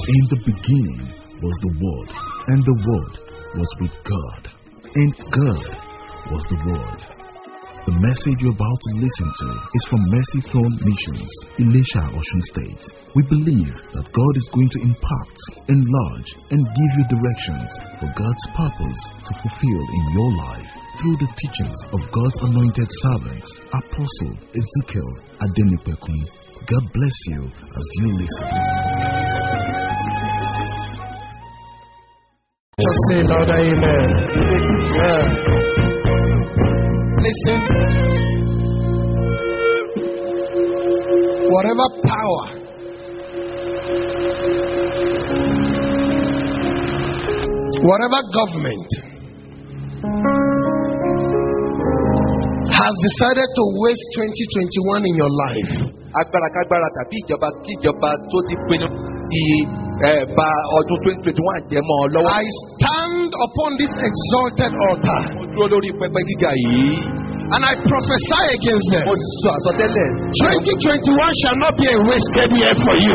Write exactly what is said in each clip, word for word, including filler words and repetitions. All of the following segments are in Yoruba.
In the beginning was the Word, and the Word was with God, and God was the Word. The message you're about to listen to is from Mercy Throne Missions, Elisha, Osun State. We believe that God is going to impact, enlarge, and give you directions for God's purpose to fulfill in your life through the teachings of God's anointed servants, Apostle Ezekiel Adenipekun. God bless you as you listen. Just say louder, amen. Yeah. Listen, whatever power whatever government has decided to waste twenty twenty-one in your life, agbára kágbára tàbí ìjọba kí ìjọba tó ti pinnu ti ba ọdún twenty twenty-one jẹ́ mọ́ ọ lọ́wọ́. I stand upon this exalted altar. Mo dúró lórí pẹpẹ gíga yìí. And I prophesy against them. Mo sọ àsọtẹ́lẹ̀. twenty twenty-one shall not be a wasted year for you.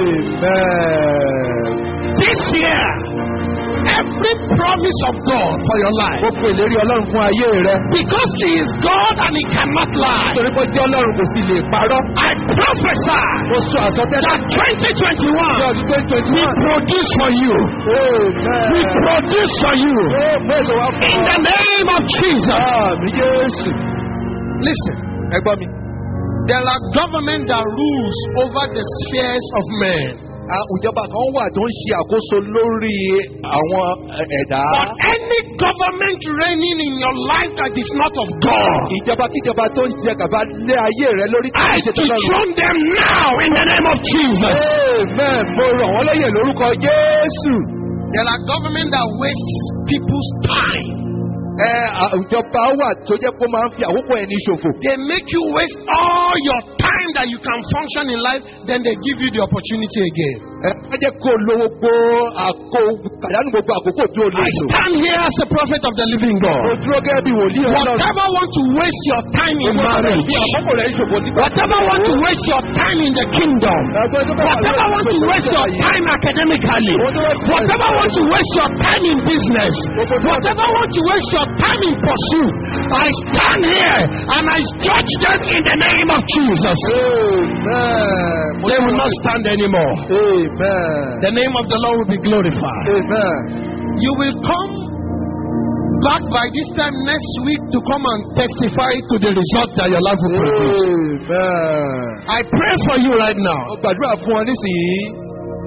Amen. This year, every promise of God for your life. Gbogbo ìlérí Ọlọ́run fún ayé rẹ. Because He is God and He cannot lie. Torí pé jẹ́ Ọlọ́run kò sì lè parọ́. I prophesy. Mo sọ àsọtẹ́lẹ̀. That twenty twenty-one. Ṣé ọdún twenty twenty-one. We produce for you. Amen. We produce for you. In the name of Jesus. Àmì Jésù. Listen. Ẹ gbọ́ mi. There are government that rules over the spheres of men. Ìjọba kan wà tó ń ṣe àkóso lórí àwọn ẹ̀dá. But any government reigning in your life that is not of God, ìjọba kíjọba tó ń jẹ gàba lé ayé rẹ lórí kí I dethrone them now in the name of Jesus. Amen. Mo rọ̀ wọ́n lóyè lórúkọ Jésù. There are government that wastes people's time. Ẹ ìjọba wà tó jẹ́ kó máa ń fi àkókò ẹni ṣòfò. They make you waste all your time that you can function in life, then they give you the opportunity again. Ẹ má jẹ́ kó lówó gbó àkó kàdánù gbogbo àkókò tó lè lò. I stand here as a prophet of the living God. Mo dúró gẹ́gẹ́ bí wòlíì Ọlọ́run. Whatever want to waste your time in marriage, àkókò rẹ̀ ṣòfò nípa. whatever want to waste your time in the kingdom, whatever want to waste your time academically, whatever want to waste your time in business, whatever want to waste your time in pursuit, I stand here and I judge them in the name of Jesus. Amen. They will not stand anymore. Amen. The name of the Lord will be glorified. Amen. You will come back by this time next week to come and testify to the result that your life will produce. Amen. I pray for you right now. Mo gbàdúrà fún ọ nísìnyí.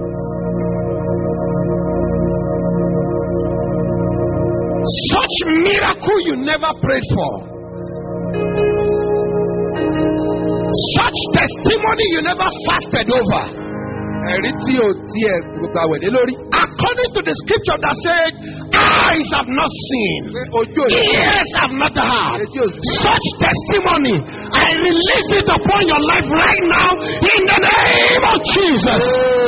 Such miracle you never prayed for. Such testimony you never fasted over. Ẹ̀rí tí o tiẹ̀ gbogbo àwẹ̀dé lórí. According to the scripture that said, eyes have not seen, Ojú òní. ears have not heard. Etí òsì. Such testimony, I release it upon your life right now in the name of Jesus.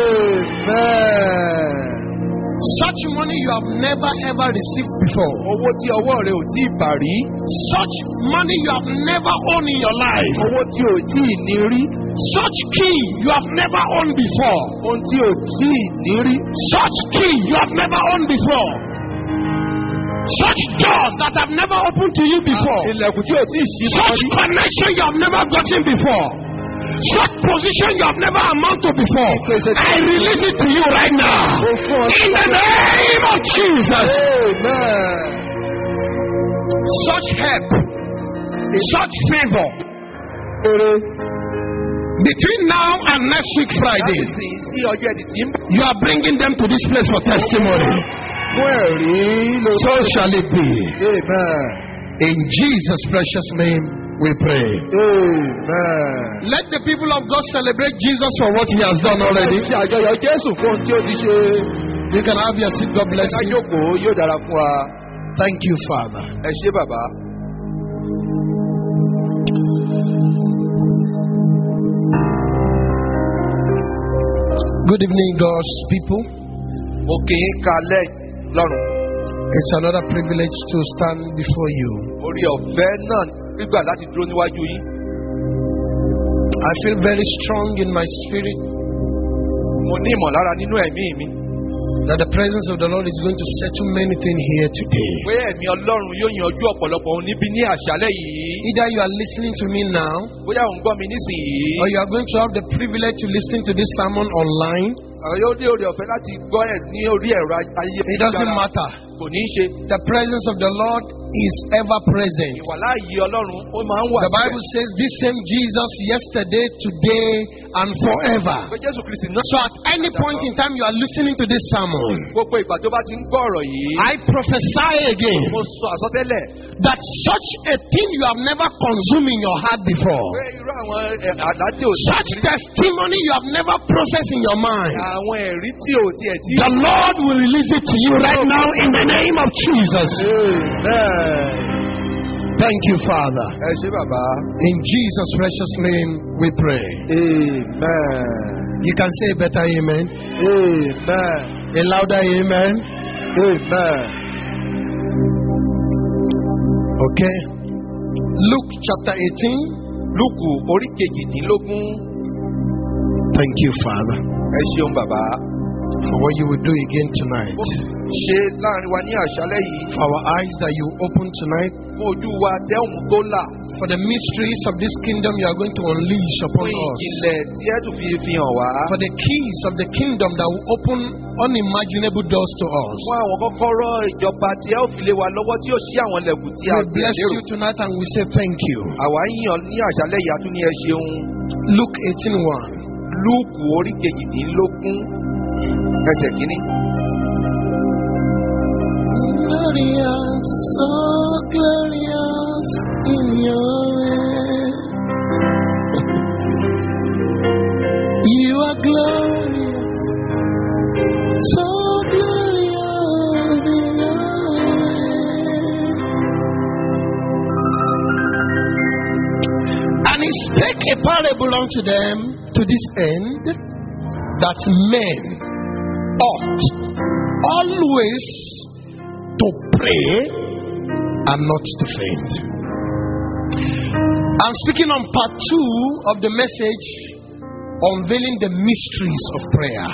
Amen. Such money you have never ever received before. Owó tí ọwọ́ rẹ ò tí ì bà rí. Such money you have never owned in your life. Owó tí ò tí ì ní rí. Such key you have never owned before. Ohun tí ò tí ì ní rí. Such key you have never owned before. Such doors that have never opened to you before. Ilẹ̀kùn tí ò tí ì ṣí. Such connection you have never gotten before. Such position you have never amounted to before. I release it to you right now. In the name of Jesus. Amen. Such help, such favor. Between now and next week Friday, Sí ọjọ́ ẹtì tí ń bọ̀. you are bringing them to this place for testimony. Fún ẹ̀rí ló. So shall it be. Amen. In Jesus' precious name we pray. Amen. Let the people of God celebrate Jesus for what He has done already. Ṣé àjọyọ̀ Jésù fún ohun tí ó ti ṣe? You can have your seat. God bless Ká you. jókòó yóò dára fún wa. Thank you, Father. Ẹ ṣé bàbá. Good evening, God's people. Mo kì í kalẹ̀ lọ́rùn. It's another privilege to stand before you. Orí ọ̀fẹ́ náà gbígbà láti dúró níwájú yín. I feel very strong in my spirit. mo ní ìmọ̀lára nínú ẹ̀mí mi. that the presence of the Lord is going to settle many things here today. Pé ẹ̀mí Ọlọ́run yóò yanjú ọ̀pọ̀lọpọ̀ ohun níbi ní àṣálẹ́ yìí. Either you are listening to me now, Bóyá ò ń gbọ́ mi nísìnyí. or you are going to have the privilege to listen to this sermon online. Àwọn yóò ní oore ọ̀fẹ́ láti gbọ́ ẹ̀ ní orí ẹ̀rọ ayélujára. It doesn't matter. Kò ní í ṣe. The presence of the Lord is ever present. Ìwàláàyè Ọlọ́run ó máa ń wà The Bible says this same Jesus yesterday, today, and forever. Pé Jésù Kristi náà. So at any point in time you are listening to this sermon, Gbogbo ìgbà tó bá ti ń gbọ́ ọ̀rọ̀ yìí. I prophesy again Mo sọ àsọtẹ́lẹ̀. that such a thing you have never consumed in your heart before, Pé irú àwọn àládé òsì. such testimony you have never processed in your mind, Àwọn ẹ̀rí tí ò tiẹ̀ tí. the Lord will release it to you right now in the name of Jesus. Amen. Thank you, Father. Ẹ ṣé bàbá. In Jesus' precious name we pray. Amen. You can say a better amen. Amen. A louder amen. Amen. Okay. Luke chapter eighteen. Lúùkù orí kejìdínlógún. Thank you, Father, Ẹ ṣeun bàbá. for what you will do again tonight. Ṣe láàrin wa ní àṣálẹ́ yìí. For our eyes that you open tonight. Fún ojú wa dẹ́hùn tó là. For the mysteries of this kingdom you are going to unleash upon Fún us. ìjìnlẹ̀ tí ẹ tún fi fi hàn wá. For the keys of the kingdom that will open unimaginable doors to us. Fún àwọn kọ́kọ́rọ́ ìjọba tí ẹ ó fi lé wa lọ́wọ́ tí yóò ṣí àwọn ilẹ̀kùn tí a We bless lérò. you tonight and we say thank you. Àwa yíyan ní àṣálẹ́ yìí a tún ní ẹ ṣeun. Luke eighteen one. Lúùkù orí kejìdínlógún ẹsẹ̀ kínní. Glorious, so glorious in your way. You are glorious, so glorious in your way. And he spake a parable unto them to this end, that men ought always to pray and not to faint. I'm speaking on part two of the message, unveiling the mysteries of prayer.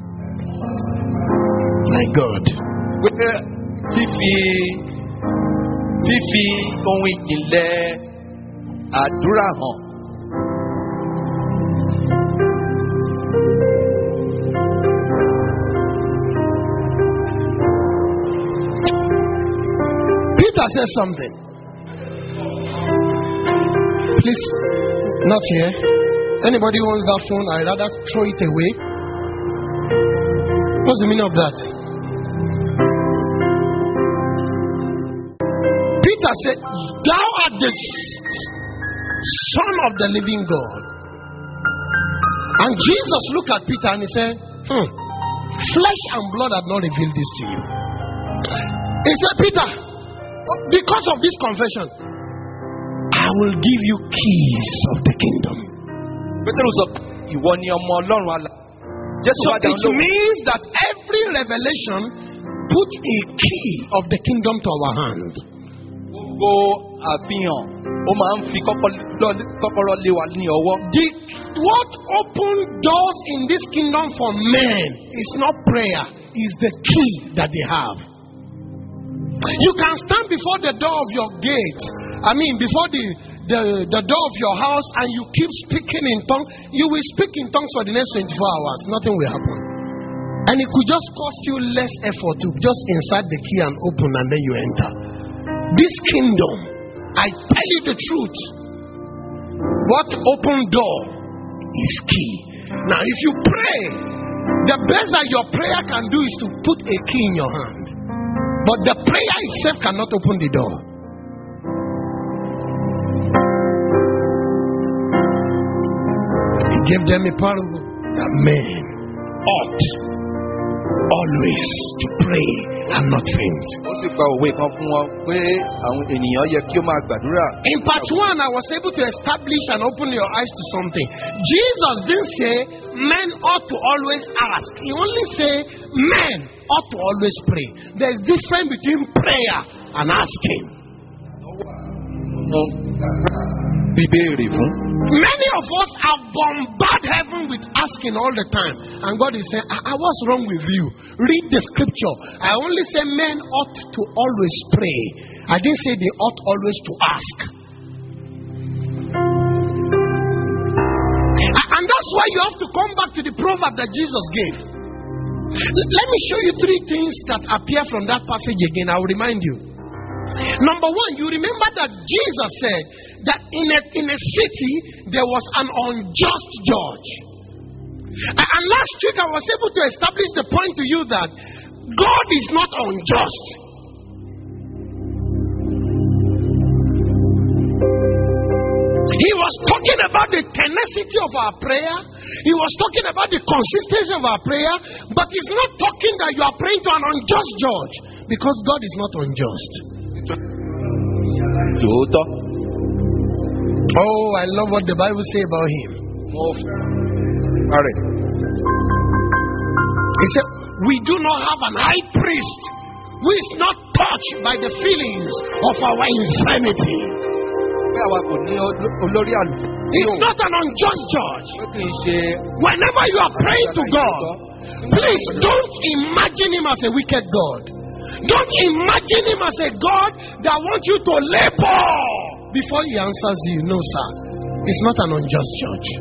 My God. Pé fífi fífi ohun ìjìnlẹ̀ àdúrà hàn. Peter says something. Please, not here. Anybody who wants that phone, I'd rather throw it away. What's the meaning of that? Peter said, thou art the Son of the living God. And Jesus looked at Peter and he said, hmm, flesh and blood have not revealed this to you. He said, Peter, because of this confession, I will give you keys of the kingdom. Pétérù sọ ìwọ ni ọmọ Ọlọ́run àlà. Jésù So wá dáhùn it lóhùn. means that every revelation put a key of the kingdom to our hand. Gbogbo àfihàn ó máa ń fi kọ́kọ́rọ́ lé wa ní ọwọ́. The, what opened doors in this kingdom for men is not prayer, is the key that they have. You can stand before the door of your gate, I mean before the, the, the door of your house, and you keep speaking in tongues. You will speak in tongues for the next twenty-four hours. Nothing will happen. And it could just cost you less effort to just insert the key and open, and then you enter. This kingdom, I tell you the truth, what open door is key. Now if you pray, the best that your prayer can do is to put a key in your hand. But the prayer itself cannot open the door. He gave them a parable that men ought always to pray and not faint. Ó sì pa òwe kan fún wọn pé àwọn ènìyàn yẹ kí ó máa gbàdúrà. In part one, I was able to establish and open your eyes to something. Jesus didn't say men ought to always ask. He only said men ought to always pray. There's difference between prayer and asking. bíbéèrè fún. Many of us have bombarded heaven with asking all the time. And God is saying, I, I, what's wrong with you? Read the scripture. I only say men ought to always pray. I didn't say they ought always to ask. And that's why you have to come back to the proverb that Jesus gave. Let me show you three things that appear from that passage again. I will remind you. Number one, you remember that Jesus said that in a, in a city there was an unjust judge. And last week I was able to establish the point to you that God is not unjust. He was talking about the tenacity of our prayer. He was talking about the consistency of our prayer. But he's not talking that you are praying to an unjust judge. Because God is not unjust. Oh, I love what the Bible says about him. He said, we do not have an high priest who is not touched by the feelings of our infirmity. He's not an unjust judge. Whenever you are praying to God, please don't imagine him as a wicked God. Don't imagine him as a God that wants you to labor before he answers you. No, sir. He's not an unjust judge.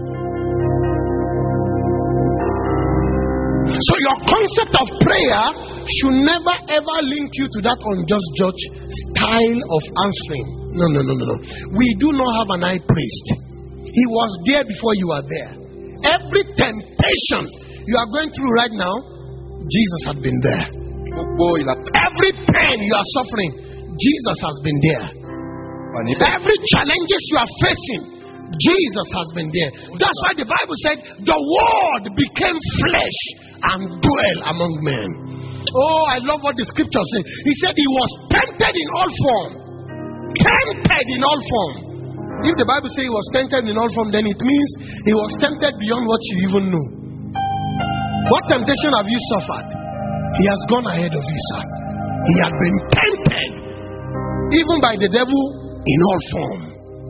So your concept of prayer should never ever link you to that unjust judge style of answering. No, no, no, no, no. We do not have an high priest. He was there before you are there. Every temptation you are going through right now, Jesus has been there. Every pain you are suffering, Jesus has been there. Every challenges you are facing, Jesus has been there. That's why the Bible said the word became flesh and dwelt among men. Oh, I love what the scripture says. He said he was tempted in all form. Tempted in all form. If the Bible says he was tempted in all form, then it means he was tempted beyond what you even know. What temptation have you suffered? He has gone ahead of you, sir. He had been tempted even by the devil in all form.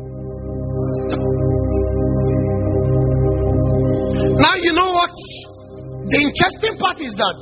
Now you know what? The interesting part is that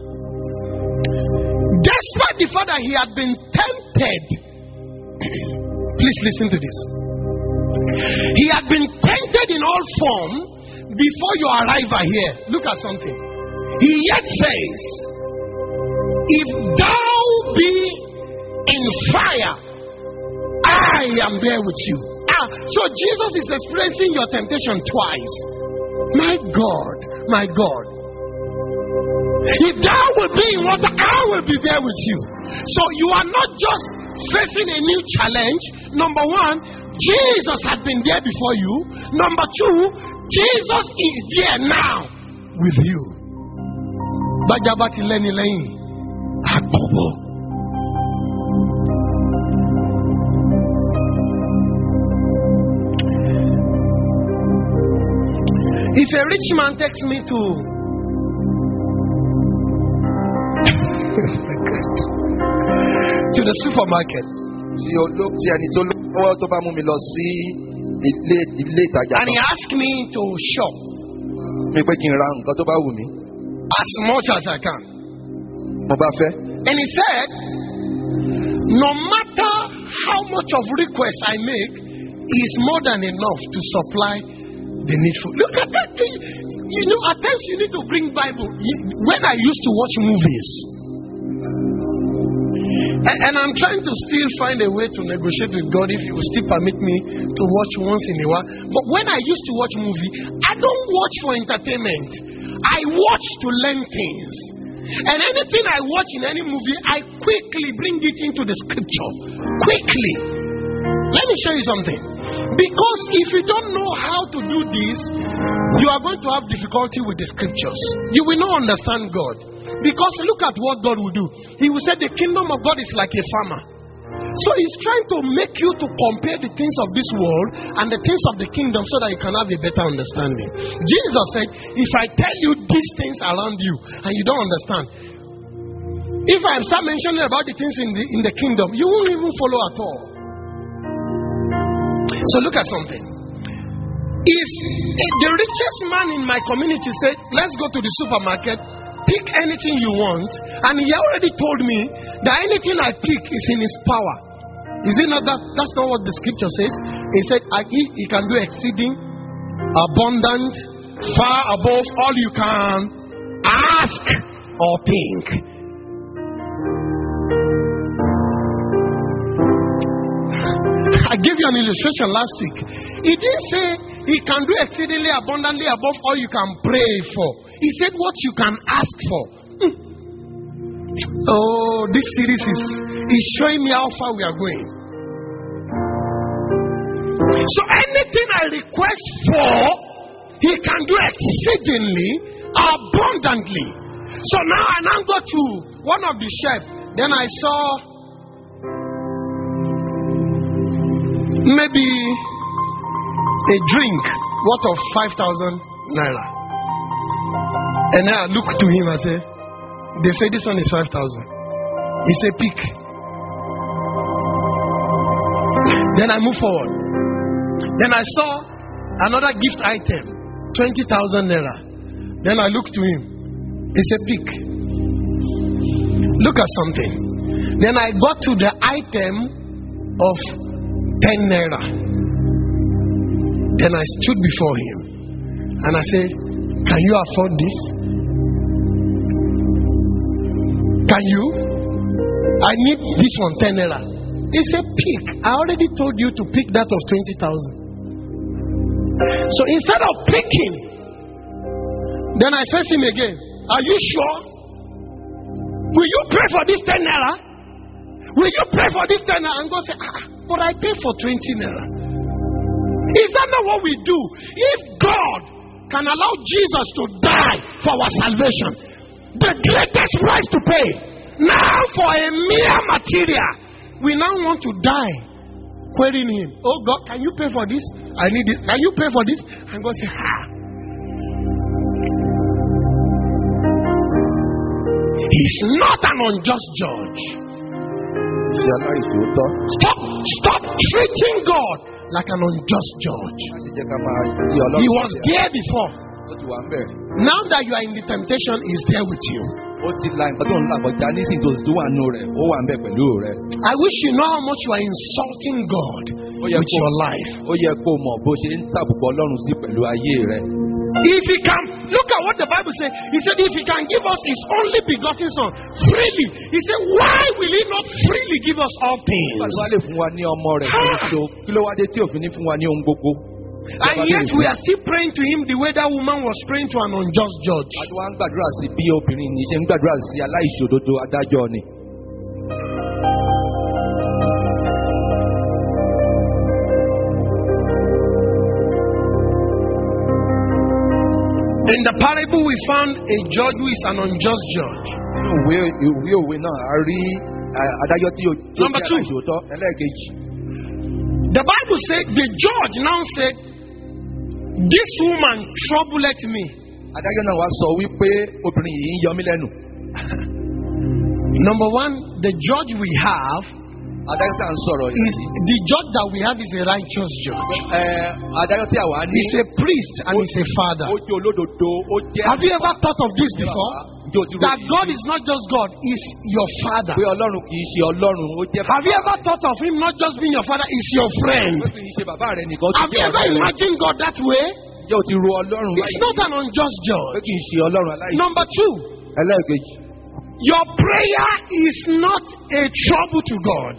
despite the fact that he had been tempted, please listen to this. He had been tempted in all form before your arrival here. Look at something. He yet says, if thou be in fire, I am there with you. Ah, so Jesus is experiencing your temptation twice. My God, my God. If thou will be in water, I will be there with you. So you are not just facing a new challenge. Number one, Jesus had been there before you. Number two, Jesus is there now with you. Bajabati leni leni. Akobo. If a rich man takes me to to the supermarket, and he asked me to shop as much as I can, and he said, no matter how much of request I make, is more than enough to supply the needful. Look at that. You know, at times you need to bring Bible. When I used to watch movies, and, and I'm trying to still find a way to negotiate with God if He will still permit me to watch once in a while. But when I used to watch movie, I don't watch for entertainment. I watch to learn things. And anything I watch in any movie, I quickly bring it into the scripture. Quickly. Let me show you something. Because if you don't know how to do this, you are going to have difficulty with the scriptures. You will not understand God. Because look at what God will do. He will say the kingdom of God is like a farmer. So He's trying to make you to compare the things of this world and the things of the kingdom so that you can have a better understanding. Jesus said, if I tell you these things around you and you don't understand, if I start mentioning about the things in the, in the kingdom, you won't even follow at all. So look at something. If, if the richest man in my community said, let's go to the supermarket, pick anything you want, and he already told me that anything I pick is in his power. Is it not that? That's not what the scripture says. He said, I, he, he can do exceeding, abundant, far above all you can ask or think. I gave you an illustration last week. He didn't say he can do exceedingly abundantly above all you can pray for. He said what you can ask for. Hmm. Oh, this series is, is showing me how far we are going. So anything I request for, he can do exceedingly abundantly. So now I now go to one of the chefs. Then I saw maybe a drink worth of five thousand naira. And then I look to him and say, they say this one is five thousand. He said, pick. Then I move forward. Then I saw another gift item, twenty thousand naira. Then I look to him. He said, pick. Look at something. Then I got to the item of ten naira. Then I stood before him and I said, can you afford this? Can you? I need this one, ten naira. He said, pick. I already told you to pick that of twenty thousand. So instead of picking, then I face him again. Are you sure? Will you pay for this ten naira? Will you pay for this ten naira? And God say, ah, but I pay for twenty naira. Is that not what we do? If God can allow Jesus to die for our salvation, the greatest price to pay, now for a mere material, we now want to die querying him. Oh God, can you pay for this? I need it. Can you pay for this? And God say, ah. He's not an unjust judge. Stop, stop treating God like an unjust judge. He was there before. Now that you are in the temptation, he's there with you. I wish you know how much you are insulting God with your life. If he can, look at what the Bible says. He said, if he can give us his only begotten son freely, he said, why will he not freely give us all things? And yet we are still praying to him the way that woman was praying to an unjust judge. In the parable, we found a judge who is an unjust judge. Number two, the Bible said, the judge now said, this woman troubleth me. Number one, the judge we have is the judge that we have is a righteous judge. He's a priest and he's a father. Have you ever thought of this before? That God is not just God, he's your father. Have you ever thought of him not just being your father, he's your friend? Have you ever imagined God that way? He's not an unjust judge. Number two, your prayer is not a trouble to God.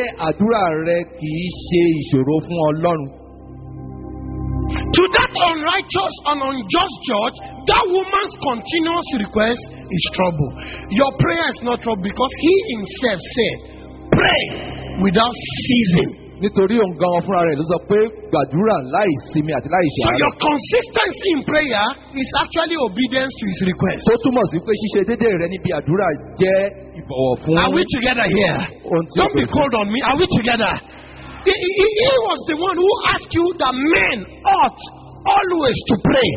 To that unrighteous and unjust judge, that woman's continuous request is trouble. Your prayer is not trouble because he himself said, pray without ceasing. So your consistency in prayer is actually obedience to his request. Are we together here? Don't be cold on me. Are we together? He, he, he was the one who asked you that men ought always to pray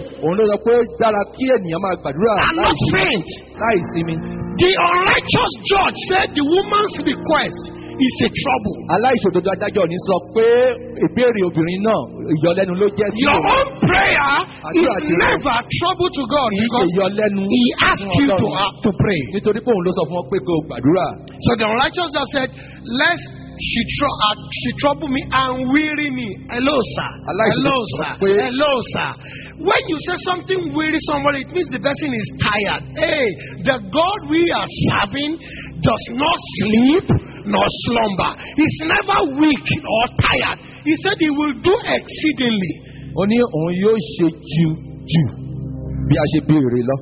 and not faint. The unrighteous judge said the woman's request is a trouble. Aláìṣòdodo adájọ́ ní sọ pé ìbéèrè obìnrin náà ìyọlẹ́nu ló jẹ́ sí Your òun. own prayer is Àdúrà tirẹ̀. never trouble to God Kì í ṣe because ìyọlẹ́nu He asked you to, uh, to pray. nítorí pé òun ló sọ fún ọ pé kó o gbàdúrà. So the unrighteous just said, lest she, tr- uh, she trouble me and weary me. Hello, sir. Hello, sir. Hello, sir. When you say something weary somebody, it means the person is tired. Hey, the God we are serving does not sleep nor slumber. He's never weak or tired. He said he will do exceedingly. Ó ní òun yóò ṣe jù jù bí a ṣe béèrè lọ.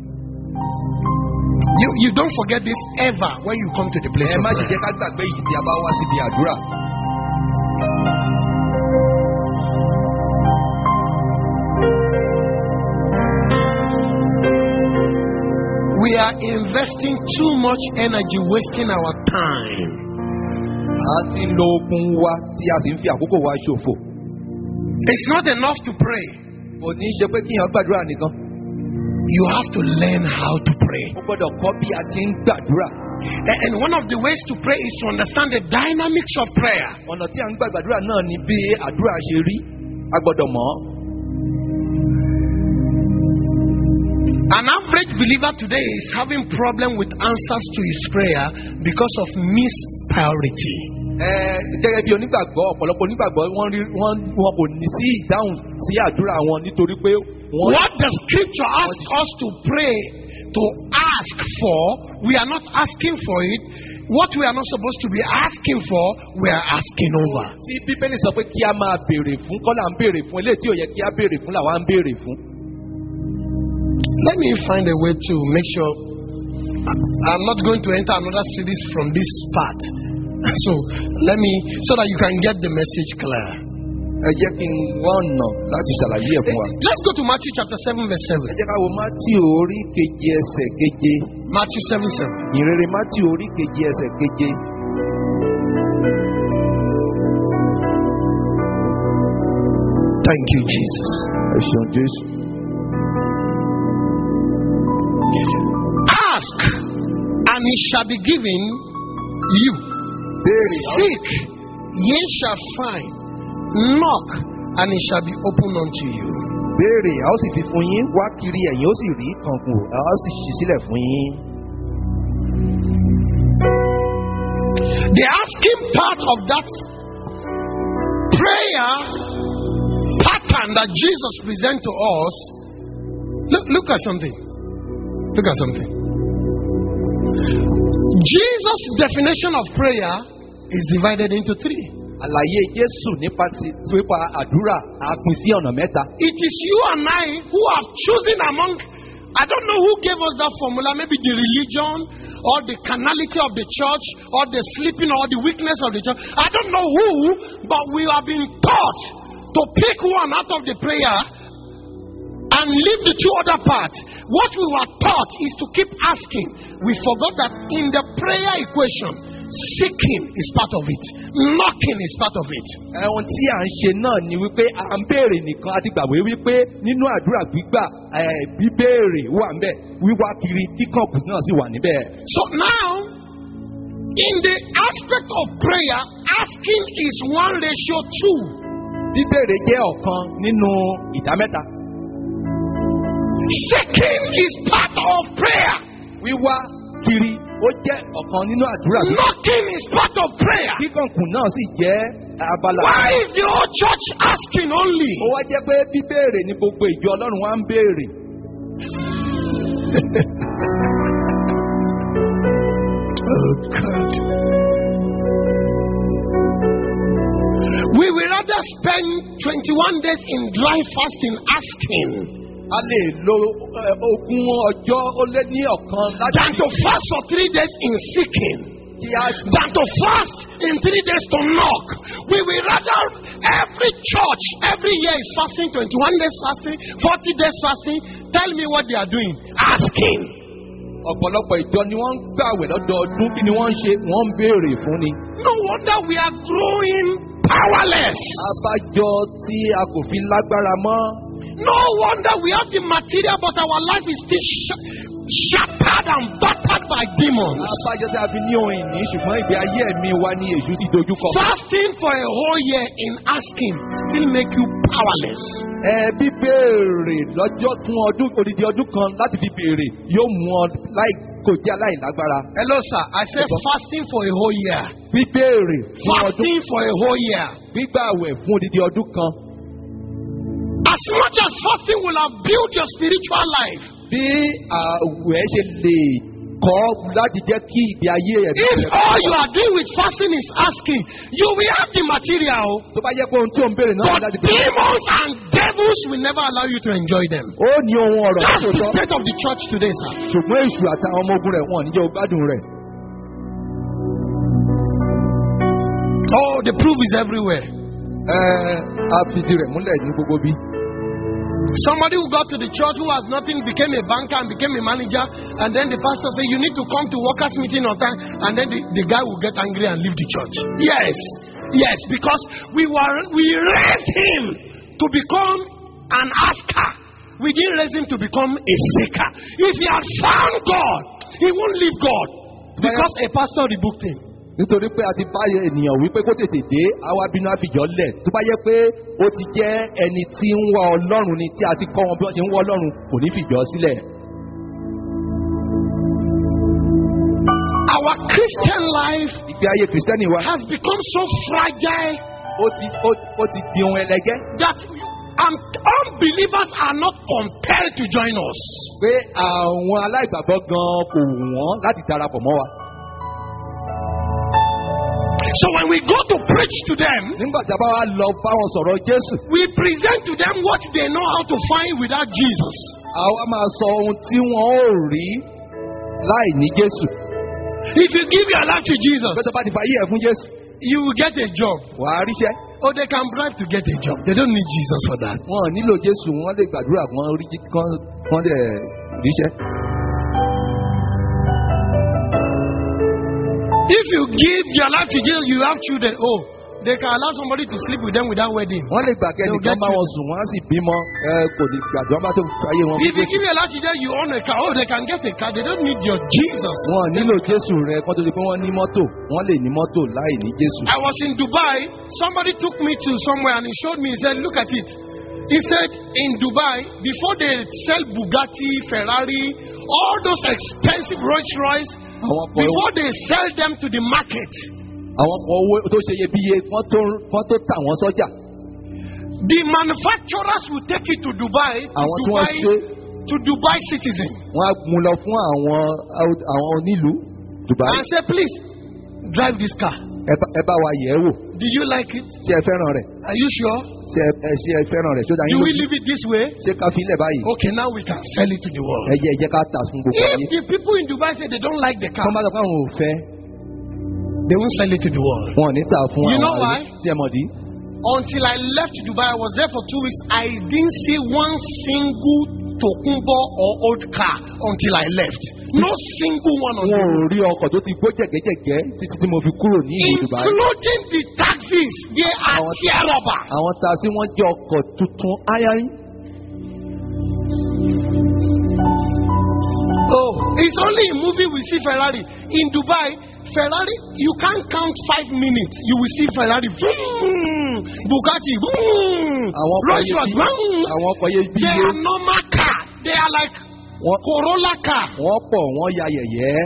You, you don't forget this ever when you come to the place Ẹ of má ṣe prayer. jẹ́ ká gbàgbé yìí tí a bá wá síbi àdúrà. We are investing too much energy, wasting our time. A ti ń lo okun wa tí a sì ń fi àkókò wa ṣòfò. It's not enough to pray. Kò ní í ṣe pé kíyàn gbàdúrà nìkan. You have to learn how to pray. Ó gbọ́dọ̀ kọ́ bí a ti ń gbàdúrà. A- And one of the ways to pray is to understand the dynamics of prayer. Ọ̀nà tí a ń gbà gbàdúrà náà ni bí àdúrà ṣe rí. A gbọ́dọ̀ mọ̀ ọ́. An average believer today is having problem with answers to his prayer because of mispriority. Ẹ gẹ́gẹ́ bí onígbàgbọ́ ọ̀pọ̀lọpọ̀ onígbàgbọ́ wọ́n rí wọ́n wọn kò ní sí ìdáhùn sí àdúrà wọn nítorí pé wọ́n. What the scripture asks us to pray, to ask for, we are not asking for it. What we are not supposed to be asking for, we are asking over. Tí Bíbélì sọ pé kí a máa béèrè fún kọ́ là ń béèrè fún eléyìí tí ò yẹ kí a béèrè fún làwa ń béèrè fún. Let me find a way to make sure I- I'm not going to enter another series from this part. So let me, so that you can get the message clear. Ẹ jẹ́ kí n wá ọ̀nà láti ṣàlàyé ẹ̀ fún wa. Let's go to Matthew chapter seven verse Ẹ seven. jẹ́ ká wo Mátíù orí keje ẹsẹ̀ keje. Matthew seven seven. Ìrere Mátíù orí keje ẹsẹ̀ keje. Thank you, Jesus. Ẹ ṣeun Jésù. Ask, and it shall be given you. Béèrè Seek, ye shall find. Knock, and it shall be opened unto you. béèrè a ó sì fi fún yín, wá kiri ẹ̀yin ó sì rí, kànkùn a ó sì ṣí sílẹ̀ fún yín. The asking part of that prayer pattern that Jesus presents to us. Look, look at something. Look at something. Jesus' definition of prayer is divided into three. Àlàyé Jésù nípa ti nípa àdúrà a pín sí ọ̀nà mẹ́ta. It is you and I who have chosen among, I don't know who gave us that formula, maybe the religion or the carnality of the church or the sleeping or the weakness of the church. I don't know who, but we have been taught to pick one out of the prayer and leave the two other parts. What we were taught is to keep asking. We forgot that in the prayer equation, seeking is part of it. Knocking is part of it. Ẹ̀hún tí à ń ṣe náà ni wípé à ń béèrè nìkan àti gbàgbé wípé nínú àdúrà gbígbà bíbéèrè wà níbẹ̀, wíwá kiri kíkànkù náà sì wà níbẹ̀. So now, in the aspect of prayer, asking is one ratio two. Bíbéèrè jẹ́ ọ̀kan nínú ìdá mẹ́ta. Seeking is part of prayer. Wíwá kiri ó jẹ́ ọ̀kan nínú àdúrà gbígbà. Knocking is part of prayer. Kíkànkù náà sì jẹ́ abala. Why is the whole church asking only? Ó wá jẹ́ pé bíbéèrè ni gbogbo ìjọ Ọlọ́run wá ń béèrè. Oh God. We will rather spend twenty-one days in dry fasting asking A lè lo eh, ogún ọjọ́ ó lé ní ọ̀kan láti. than to fast for three days in seeking. Kí a Than to fast in three days to knock. We will rather, every church every year is fasting, twenty-one days fasting, forty days fasting. Tell me what they are doing. Asking. ọ̀pọ̀lọpọ̀ ìjọ ni wọ́n ń gbàwẹ̀ lọ́dọọdún, kí ni wọ́n ń ṣe? Wọ́n ń béèrè fún ni. No wonder we are growing powerless. Abájọ tí a kò fi lágbára mọ́. No wonder we have the material, but our life is still sh- shattered and battered by like demons. Abájọ tí a fi ní ohun ìní ṣùgbọ́n ìgbé ayé ẹ̀mí wa ni èṣù ti dojú kọ. Fasting for a whole year in asking still make you powerless. Ẹ bíbéèrè lọ́jọ́ fún ọdún odidi ọdún kan láti fi béèrè yóò mú ọ láì kò jẹ́ aláìlágbára. Hello, sir. I said fasting for a whole year. Bíbéèrè fún ọdún. Fasting for a whole year. Gbígbààwẹ̀ fún odidi ọdún kan. As much as fasting will have built your spiritual life. Bí àwẹ̀ ṣe lè kọ́ láti jẹ́ kí ìgbé ayé ẹ̀. If all you are doing with fasting is asking, you will have the material. Tó bá yẹ pé ohun tí ò ń béèrè náà. But demons and devils will never allow you to enjoy them. Ó ní ohun ọ̀rọ̀ That's tó the tọ́. state of the church today, sir. Ṣùgbọ́n èṣù àtàwọn ọmọ ogun rẹ̀ wọ́n níjẹ́ ògbádùn rẹ̀. Oh, the proof is everywhere. Ẹ á fìdí rẹ̀ múlẹ̀ ní gbogbo bí. Somebody who got to the church who has nothing became a banker and became a manager, and then the pastor said, you need to come to workers' meeting on time, and then the, the guy will get angry and leave the church. Yes, yes, because we were we raised him to become an asker. We didn't raise him to become a seeker. If he had found God, he won't leave God because a pastor rebuked him. Nítorí pé a ti bá ènìyàn wípé kó tètè dé àwa bínú àfijọ́ lẹ̀ tó bá yẹ pé ó ti jẹ́ ẹni tí ń wá Ọlọ́run ni tí a ti kọ́ wọn bí wọ́n ṣe ń wá Ọlọ́run kò ní fìjọ́ sílẹ̀. Our Christian life ìgbé ayé Kristẹni wa has become so fragile ó ti ó ó ti di ohun ẹlẹgẹ́. that um, unbelievers are not compelled to join us. Pé àwọn aláìgbàgbọ́ gan-an kò wù wọ́n láti darapọ̀ mọ́ wa. So when we go to preach to them, Nígbà tí a bá wá lọ bá wọn sọ̀rọ̀ Jésù, we present to them what they know how to find without Jesus. àwa máa sọ ohun tí wọn ò rí láì ní Jésù. If you give your life to Jesus, Pé tó bá ti fàyè ẹ̀ fún Jésù, you will get a job. wà á ríṣẹ́. Or they can bribe to get a job. They don't need Jesus for that. Wọn ò nílò Jésù, wọ́n lè gbàdúrà kán rí kán kán dẹ̀ ríṣẹ́. If you give your life to Jesus, you have children. Oh, they can allow somebody to sleep with them without wedding. Wọ́n lè gbà kẹ́ni They'll kan get bá you. wọn sùn, wọ́n á sì bímọ ẹ kò ní gbàdúrà bá tó fàyè wọn If fún you Jésù. give your life to Jesus, you own a car. Oh, they can get a car. They don't need your Jesus. Wọn ò nílò Jésù rẹ kán tó di pé wọ́n ní mọ́tò, wọ́n lè ní mọ́tò láì ní Jésù. I was in Dubai. Somebody took me to somewhere and he showed me. He said, look at it. He said, in Dubai, before they sell Bugatti, Ferrari, all those expensive Rolls Royce, Àwọn ọkọ̀ before they sell them to the market, àwọn ọkọ̀ owó tó ṣe iyebíye kán tó kán tó tà wọ́n sọ́jà. the manufacturers will take it to Dubai, to Àwọn tí wọ́n Dubai, ṣe to Dubai citizen, wọ́n á mú lọ fún àwọn àwọn onílùú Dubai. and say, please, drive this car. Ẹ bá- ẹ bá wa yẹ̀ ẹ́ wò. Do you like it? Ṣé ẹ fẹ́ràn rẹ̀? Are you sure? Ṣé ẹ ẹ- ṣé ẹ fẹ́ràn rẹ̀? Ṣé ó dá Do yín we lójú? leave it this way? Ṣé ká fi ilẹ̀ báyìí? Okay, now we can sell it to the world. Ẹ jẹ́ ẹ jẹ́ ká tà fún gbogbo ayé. If the people in Dubai say they don't like the car, Wọ́n bá sọ pé àwọn ò fẹ́, they won't sell it to the world. wọn ò ní tà fún You àwọn know ayé. why? Ṣé ẹ mọ̀ dí? Until I left Dubai, I was there for two weeks. I didn't see one single Tokunbo or old car until I left. No single one on Wọn the ò road. rí ọkọ̀ tó ti gbó jẹ̀gẹ́jẹ̀gẹ́ títí tí mo fi kúrò ní ìlú Dubai. Including the taxis, they are Àwọn- terrible. Àwọn taxi wọ́n jẹ́ ọkọ̀ tuntun áyáyín. Oh, it's only in movie we see Ferrari. In Dubai, Ferrari, you can't count five minutes. You will see Ferrari. Vroom, Bugatti. Vroom, Àwọn ọkọ̀ Rolls yẹ Royce. bí Vroom. àwọn ọkọ̀ yẹ bí They iye. are normal car. They are like Wọ́n Corolla car. wọ́n pọ̀ wọ́n ya yẹ̀yẹ́.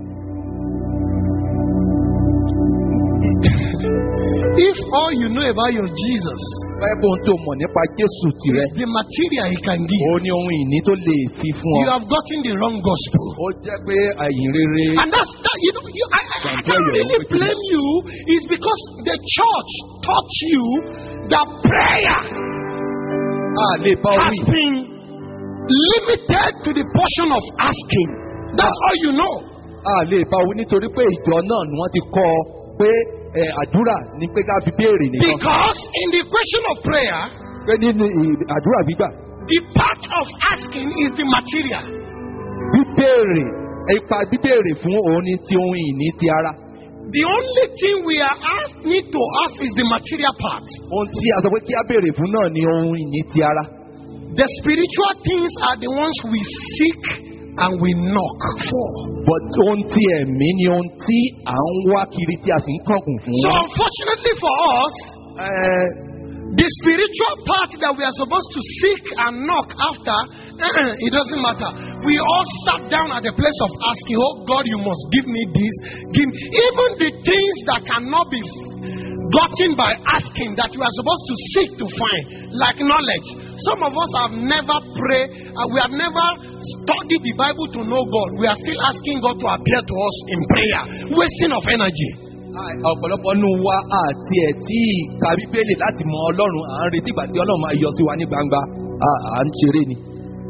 If all you know about your Jesus Báyọ̀ bóun tó mọ̀ nípa Jésù tirẹ̀, is the material he can give, ó ní ohun ìní tó lè fi fún you ọ. have gotten the wrong gospel. Ó jẹ́ pé àyìn rere. And that's that. You know, you, I, I, I can't really blame you. It's because the church taught you that prayer A lè bá has wí. been limited to the portion of asking. That's all you know. A lè bá wí nítorí pé ìjọ náà ni wọ́n ti kọ́ ọ pé ẹ, àdúrà ni pé ká fi béèrè nìkan. Because in the question of prayer, Pé nínú ì- àdúrà gbígbà, the part of asking is the material. bíbéèrè ipa bíbéèrè fún òun ni ti ohun ìní ti ara. The only thing we are asked need to ask is the material part. Ohun tí a sọ pé kí á béèrè fún náà ni ohun ìní ti ara. The spiritual things are the ones we seek and we knock for. But ohun tí ẹ̀mí ni ohun tí à ń wá kiri tí a sì ń kànkùn fún. So unfortunately for us, Ẹ, the spiritual part that we are supposed to seek and knock after, it doesn't matter. We all sat down at the place of asking, oh God, you must give me this. Give me. Even the things that cannot be gotten by asking, that we are supposed to seek to find, like knowledge. Some of us have never prayed, and we have never studied the Bible to know God. We are still asking God to appear to us in prayer, wasting of energy. ọ̀pọ̀lọpọ̀ nù wa àti ẹ̀ tí ka bíbélì láti mọ ọlọ́run à ń retí ìgbà tí ọlọ́run máa yọ sí wa ní gbangba à à ń ṣeré ni.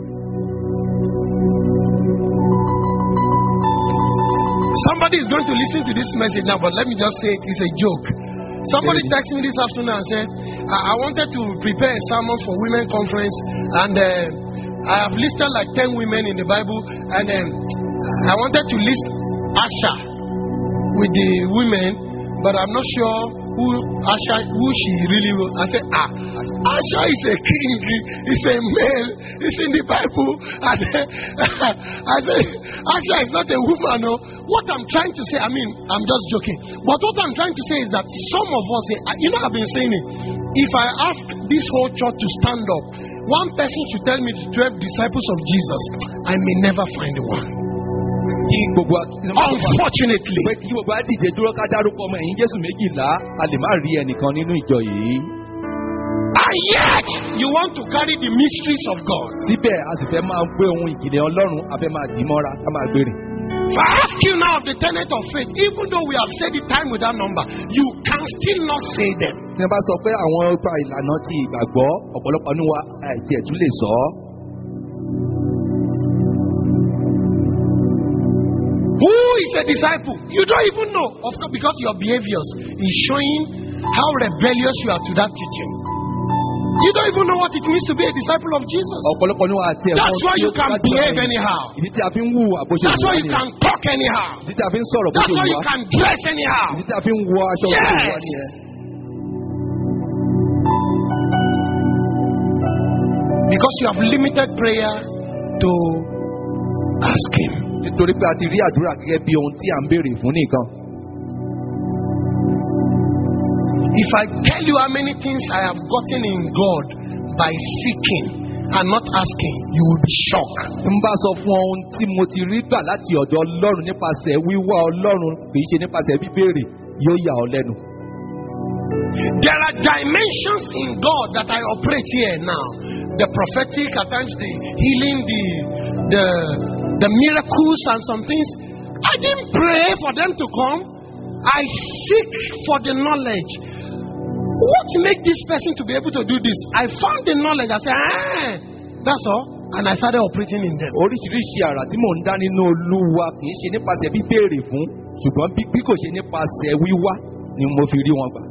Somebody is going to listen to this message now, but let me just say it's a joke. Somebody texted me this afternoon and said, I, I wanted to prepare a sermon for women conference, and uh, I have listed like ten women in the Bible, and um, I wanted to list Asha with the women, but I'm not sure who Asha, who she really was. I said, ah, Asha is a king, he's a male, it's in the Bible. And I said, Asha is not a woman. No. What I'm trying to say, I mean, I'm just joking. But what I'm trying to say is that some of us, you know, I've been saying it. If I ask this whole church to stand up, one person should tell me the twelve disciples of Jesus, I may never find one. kí gbogbo Unfortunately. pé kí gbogbo àdìjẹ dúró ká dárúkọ ọmọ ẹ̀yìn Jésù méjìlá a lè má rí ẹnìkan nínú ìjọ yìí. And yet, you want to carry the mysteries of God. síbẹ̀ a sì fẹ́ máa gbé ohun ìjìnlẹ̀ Ọlọ́run a fẹ́ máa dì í mọ́ra ká máa gbé rìn. If I ask you now of the tenet of faith, even though we have said it time without number, you can still not say them. tí wọ́n bá sọ pé àwọn ipa ìlànà ti ìgbàgbọ́ ọ̀pọ̀lọpọ̀ nínú wa àìtí ẹ̀ tún lè sọ ọ́. Who is a disciple? You don't even know. Of course, because your behaviors is showing how rebellious you are to that teaching. You don't even know what it means to be a disciple of Jesus. ọ̀pọ̀lọpọ̀ nínú wa àti ẹ̀ That's why you can behave anyhow. ìdí tí a fi ń wù àbóṣe That's why ìwà you nìyẹn. can talk anyhow. ìdí tí a fi ń sọ̀rọ̀ That's bóṣe why you ìwà. can dress anyhow. ìdí tí a fi ń wọ aṣọ bóṣe ìwà Yes. nìyẹn. Because you have limited prayer to ask Him. nítorí pé a ti rí àdúrà gẹ́gẹ́ bí ohun tí à ń béèrè fún nìkan. If I tell you how many things I have gotten in God by seeking and not asking, you will be shocked. n bá sọ fún ohun tí mo ti rí gbà láti ọ̀dọ̀ Ọlọ́run nípasẹ̀ wíwá Ọlọ́run kì í ṣe nípasẹ̀ bíbéèrè yóò yà ọ́ lẹ́nu. There are dimensions in God that I operate here now. The prophetic, at times the healing, the the the miracles and some things. I didn't pray for them to come. I seek for the knowledge. What make this person to be able to do this? I found the knowledge. I said, ah, that's all. And I started operating in them. oríṣiríṣi àrà tí mò ń dá nínú Olúwa kì í ṣe nípasẹ̀ bíbéèrè fún ṣùgbọ́n bí bí kò ṣe nípasẹ̀ wíwá ni mo fi rí wọn gbà.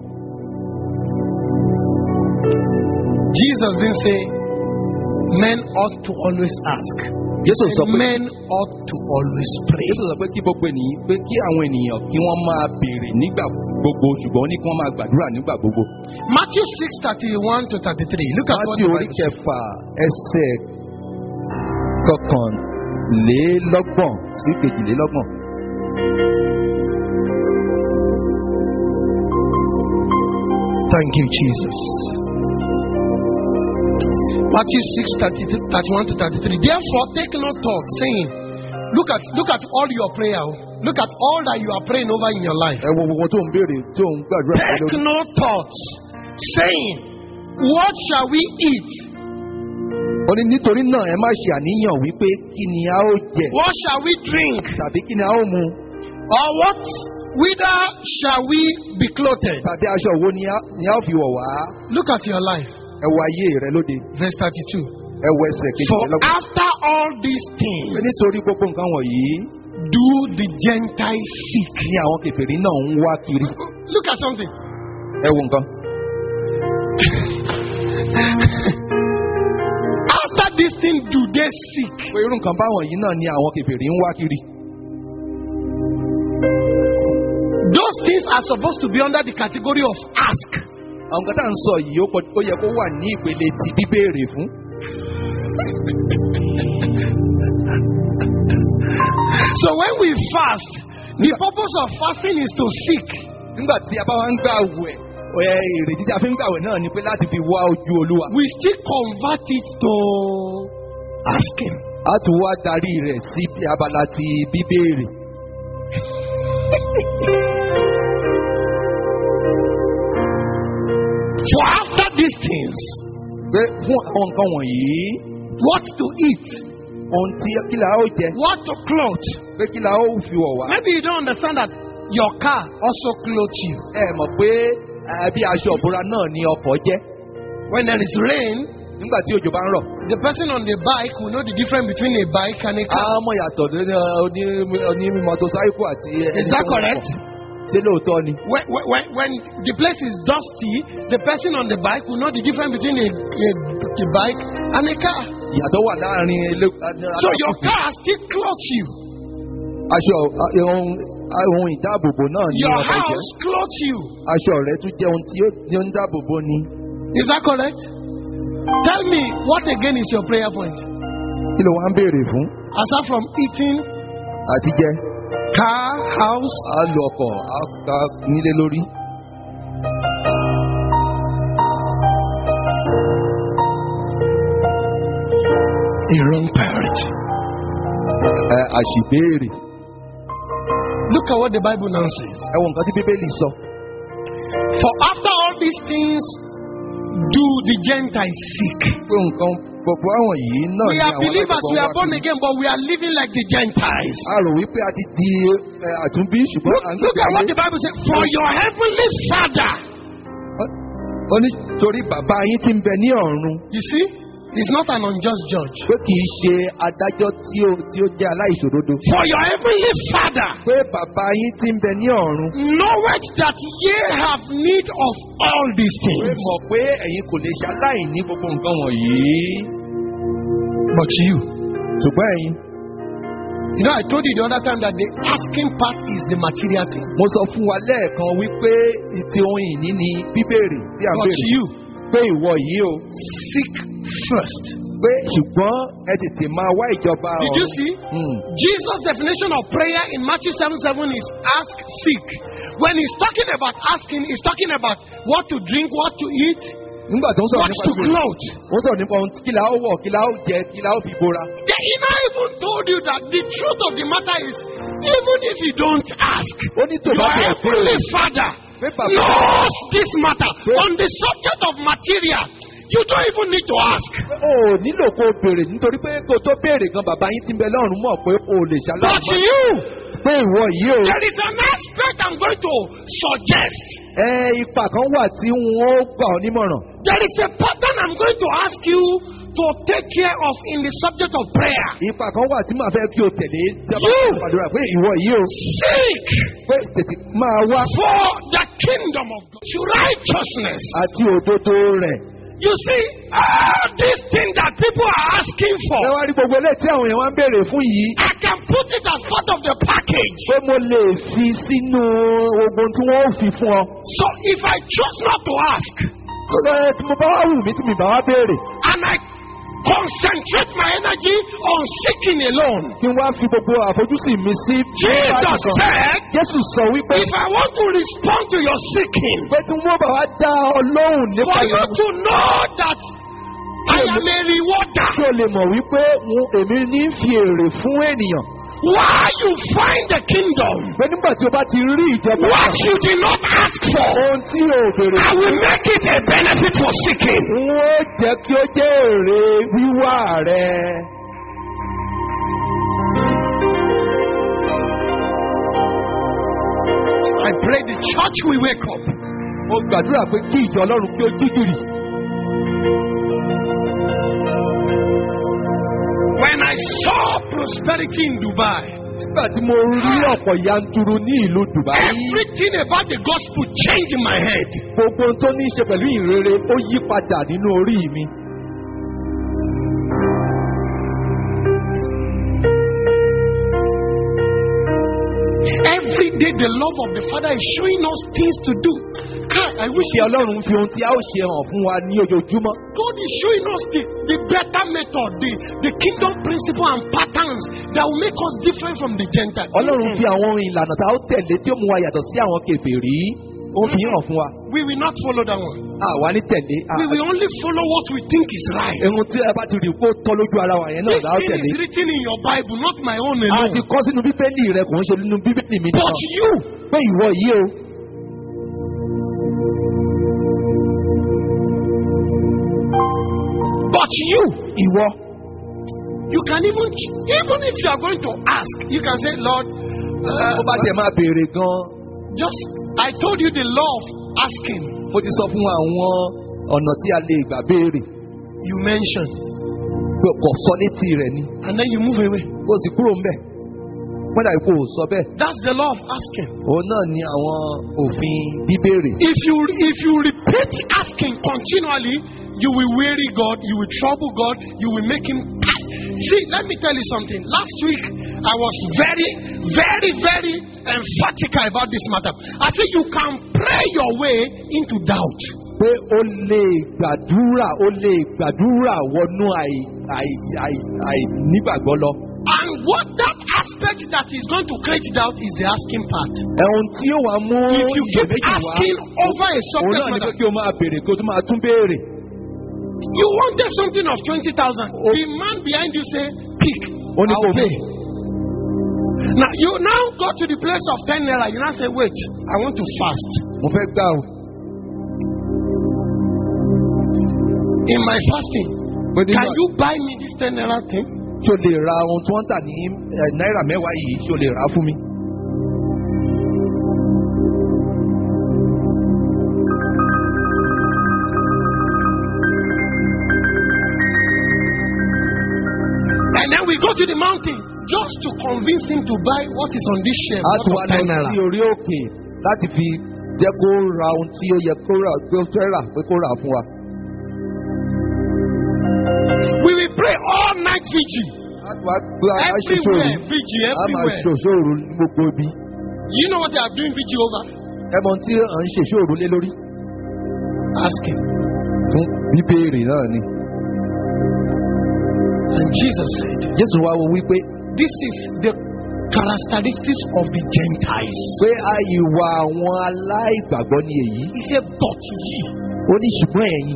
Jesus didn't say men ought to always ask. Jésù sọ pé Men ought to always pray. Jésù sọ pé kí gbogbo ènìyàn pé kí àwọn ènìyàn kí wọ́n máa béèrè nígbà gbogbo ṣùgbọ́n ní kí wọ́n máa gbàdúrà nígbà gbogbo. Matthew six thirty-one to thirty-three. Look at what Láti the orí Bible says. kẹfà ẹsẹ̀ kọkànlélọ́gbọ̀n sí kejìlélọ́gbọ̀n. Thank you, Jesus. Matthew six thirty-one to thirty-three. Therefore, take no thought, saying, Look at look at all your prayer. Look at all that you are praying over in your life. Ẹ wo gbogbo tó ń béèrè tó ń gbàdúrà Take lórí. no thought, saying, What shall we eat? Ó ní nítorí náà ẹ má ṣe àníyàn wípé kí ni a ó jẹ What shall we drink? tàbí kí ni a ó mu Or what? Whither shall we be clothed? tàbí aṣọ wo ni a ni a ó fi wọ̀ wá. Look at your life. Ẹ wo ayé rẹ lóde. Verse thirty-two. Ẹ wo ẹsẹ̀ For kejìlélọ́gbọ̀n. after all these Pé things, nítorí gbogbo nǹkan wọ̀nyí do the Gentiles seek. ni àwọn kèfèrí náà ń wá kiri. Look at something. Ẹ wo nǹkan. After this thing, do they seek? Pé irú nǹkan báwọn yìí náà ni àwọn kèfèrí ń wá kiri. Those things are supposed to be under the category of ask. Àwọn kan tá à ń sọ yìí ó pọ̀- ó yẹ kó wà ní ìpele ti bíbéèrè fún. So when we fast, the purpose of fasting is to seek. Nígbà tí a bá wá ń gbà wẹ̀, ẹ̀ èrèdí tí a fi ń gbà wẹ̀ náà ni pé láti fi wá ojú Olúwa. We still convert it to asking. A tún wá darí rẹ̀ sí abala ti bíbéèrè. For after these things, Pé fún àwọn nǹkan wọ̀nyí, what to eat, ohun tí kí la ó jẹ, what to clothe. pé kí la ó fi wọ̀ wá. Maybe you don't understand that your car also clothes you. Ẹ mọ̀ pé eh, bí aṣọ ìbora náà ni ọkọ̀ jẹ́. When there is rain, Nígbà tí òjò bá ń rọ̀, the person on the bike will know the difference between a bike and a a car. mọ̀ yàtọ̀ ní oní mọ́tòsáíkù àti ẹni Is that tó ń correct? wọ̀. Ṣé lóòótọ́ ni? When, when, when the place is dusty, the person on the bike will know the difference between a, a, a bike and a car. Ìyàtọ̀ wà láàrin ilé. So your car still clothes you. Aṣọ ohun ohun ìdáàbòbò náà ni Your ọkọ̀ jẹ́. house clothes you. Aṣọ rẹ̀ tún jẹ́ ohun tí ó ń dáàbòbò ni. Is that correct? Tell me, what again is your prayer point? Kí ló wá ń béèrè fún? Aside from eating, Àti jẹ. car, house, A lo ọkọ̀ a ká nílé lórí. a wrong priority. Ẹ àṣìbéèrè. Look at what the Bible now says. Ẹ wo nǹkan tí Bíbélì sọ. For after all these things, do the Gentiles seek. Pé nǹkan gbogbo àwọn yìí náà We ni are àwọn believers, we are alágbàgbọ́ born wá. again, but we are living like the Gentiles. A rò wípé a ti di ẹ, àtúnbí ṣùgbọ́n Look, à ń look gbé at what ayé. the Bible says. For your heavenly Father. Ó ní torí bàbá yín tí ń bẹ ní ọ̀run. You see, he's not an unjust judge. Pé kì í ṣe adájọ́ tí ó tí ó jẹ́ aláìṣòdodo. For your heavenly Father Pé bàbá yín tí ń bẹ ní ọ̀run. knoweth that ye have need of all these Pé things. mọ̀ pé ẹ̀yin kò lè ṣaláìní gbogbo nǹkan wọ̀nyí. But you, Ṣùgbọ́n ẹ̀yin, you know, I told you the other time that the asking part is the material thing. mo sọ fún wa lẹ́ẹ̀kan wípé ti ohun ìní ni bíbèrè tí à ń But bèrè. you, Pé ìwọ yìí o. seek first. Pé ṣùgbọ́n ẹ tètè máa wá ìjọba Did you ọ̀run. see? Hmm. Jesus' definition of prayer in Matthew seven seven is ask, seek. When he's talking about asking, he's talking about what to drink, what to eat, Nígbà tó ń sọ̀rọ̀ what nípa to bíbélì, clothe. ó sọ̀rọ̀ nípa ohun kí la ó wọ̀, kí la ó jẹ, kí la ó fi bora. The inner even told you that the truth of the matter is, even if you don't ask, Ó ní tó your bá bẹ̀rẹ̀ heavenly pé Father pé bàbá knows this matter. Pé- On the subject of material, you don't even need to ask. o ò nílò kó o béèrè nítorí pé kó o tó béèrè gan bàbá yín ti ń bẹ lọ́run mọ̀ pé o ò lè But ṣaláìní. you, Pé ìwọ yìí o. there is an aspect I'm going to suggest. Ẹ ipa kan wà tí wọ́n ó gbà ọ́ nímọ̀ràn. There is a pattern I'm going to ask you to take care of in the subject of prayer. Ipa kan wà tí màá fẹ́ kí o tẹ̀lé tí a bá You. fẹ́ gbàdúrà pé ìwọ yìí o. Seek Pé tètè máa wá for the kingdom of God, to righteousness. àti òdodo rẹ̀. You see, all these things that people are asking Ẹ for, wá rí gbogbo eléyìí tí àwọn èèyàn wá ń béèrè fún yìí. I can put it as part of the package. Pé mo lè fi sínú ogun tí wọ́n ó fi fún ọ. So if I choose not to ask Tó lọ tí mo bá wá wù mí tí mi bá wá béèrè. and I concentrate my energy on seeking alone, Kí n wá fi gbogbo àfojúsùn mi sí. Jesus said, Jésù sọ wípé if I want to respond to your seeking, pé tí wọ́n bá wá dá ọ lóhùn nípa for you ìlú. to know that I am a rewarder, Kí o lè mọ̀ wípé mo- èmi ní fi èrè fún ènìyàn. why you find the kingdom, Pé nígbà tí o bá ti rí ìjọba what you did not ask for, ohun tí o béèrè I will make it a benefit for seeking. n ó jẹ́ kí ó jẹ́ èrè wíwá rẹ. I pray the church will wake up. Mo gbàdúrà pé kí ìjọ Ọlọ́run kí ó jíjìrì. When I saw prosperity in Dubai, Nígbà tí mo rí ọ̀pọ̀ yanturu ní ìlú Dubai, everything about the gospel changed in my head. gbogbo ohun tó ní í ṣe pẹ̀lú ìrere ó yí padà nínú orí mi. Every day, the love of the Father is showing us things to do. I wish Ṣé Ọlọ́run fi ohun tí a ó ṣe hàn fún wa ní ojoojúmọ́? God is showing us the, the better method, the, the kingdom principle and patterns that will make us different from the Gentiles. Ọlọ́run fi àwọn ìlànà tá a ó tẹ̀lé tí ó mú wa yàtọ̀ sí àwọn kèfèrí. Ó fi hàn fún wa. We will not follow that one. Àwa ní tẹ̀lé. We will only follow what we think is right. Ohun tí ẹ bá ti rí kó tọ́ lójú ara wa yẹn náà This la ó thing tẹ̀lé. is written in your Bible, not my own A alone. ti kọ́ sínú Bíbélì rẹ kò ń ṣe nínú Bíbélì mi But nìkan. you, Pé ìwọ yìí o. but you, Ìwọ. you can even, even if you are going to ask, you can say, Lord, uh, Bó bá tiẹ̀ máa béèrè gan-an. just, I told you the law of asking. Mo ti sọ fún àwọn ọ̀nà tí a lè gbà béèrè. You mentioned, Pé kò sọ létí rẹ̀ ni. and then you move away. Kó o sì kúrò ńbẹ̀. Wọ́n dàbí kò sọ bẹ́ẹ̀. That's the law of asking. Òun náà ni àwọn òfin bíbéèrè. If you if you repeat asking continually, you will weary God, you will trouble God, you will make him. See, let me tell you something. Last week, I was very, very, very emphatic about this matter. I said you can pray your way into doubt. Pé o lè gbàdúrà o lè gbàdúrà wọnú àì àì àì àì nígbàgbọ́ lọ. And what that aspect that is going to create doubt is the asking part. Ẹ̀hún tí ó wàá mú If you keep iyèméjì wá. asking over a Òun subject náà ni pé matter, kí o máa béèrè kí o tún máa tún béèrè. you wanted something of twenty thousand. The man behind you say, pick. Ó ní kò I'll mú. pay. Now you now go to the place of ten naira. You now say, wait, I want to fast. Mo fẹ́ gbà o. In my fasting, Pé nínú can you buy me this ten naira thing? ṣo lè ra ohun tí wọ́n ń tà ní eh, náírà mẹ́wàá yìí ṣo lè rà á fún mi. And then we go to the mountain just to convince him to buy what is on this shelf. A not tún of wá ten lọ naira. sí orí òkè láti fi jẹ́ kó ra ohun tí ó yẹ kó rà pé ó fẹ́ rà pé kó rà fún wa. We will pray all night vigil. A tún wá gbé aṣoṣo Everywhere, òru. vigil, A máa everywhere. ṣoṣo òru ní gbogbo ibi. You know what they are doing vigil over? Ẹmọ tí à ń ṣèṣe òru lé lórí. Asking. Fún bíbéèrè náà ni. And Jesus said, Jésù wá wo wípé this is the characteristics of the Gentiles. pé ìwà àwọn aláìgbàgbọ́ ni èyí. He said, but ye Ó ní ṣùgbọ́n ẹ̀yin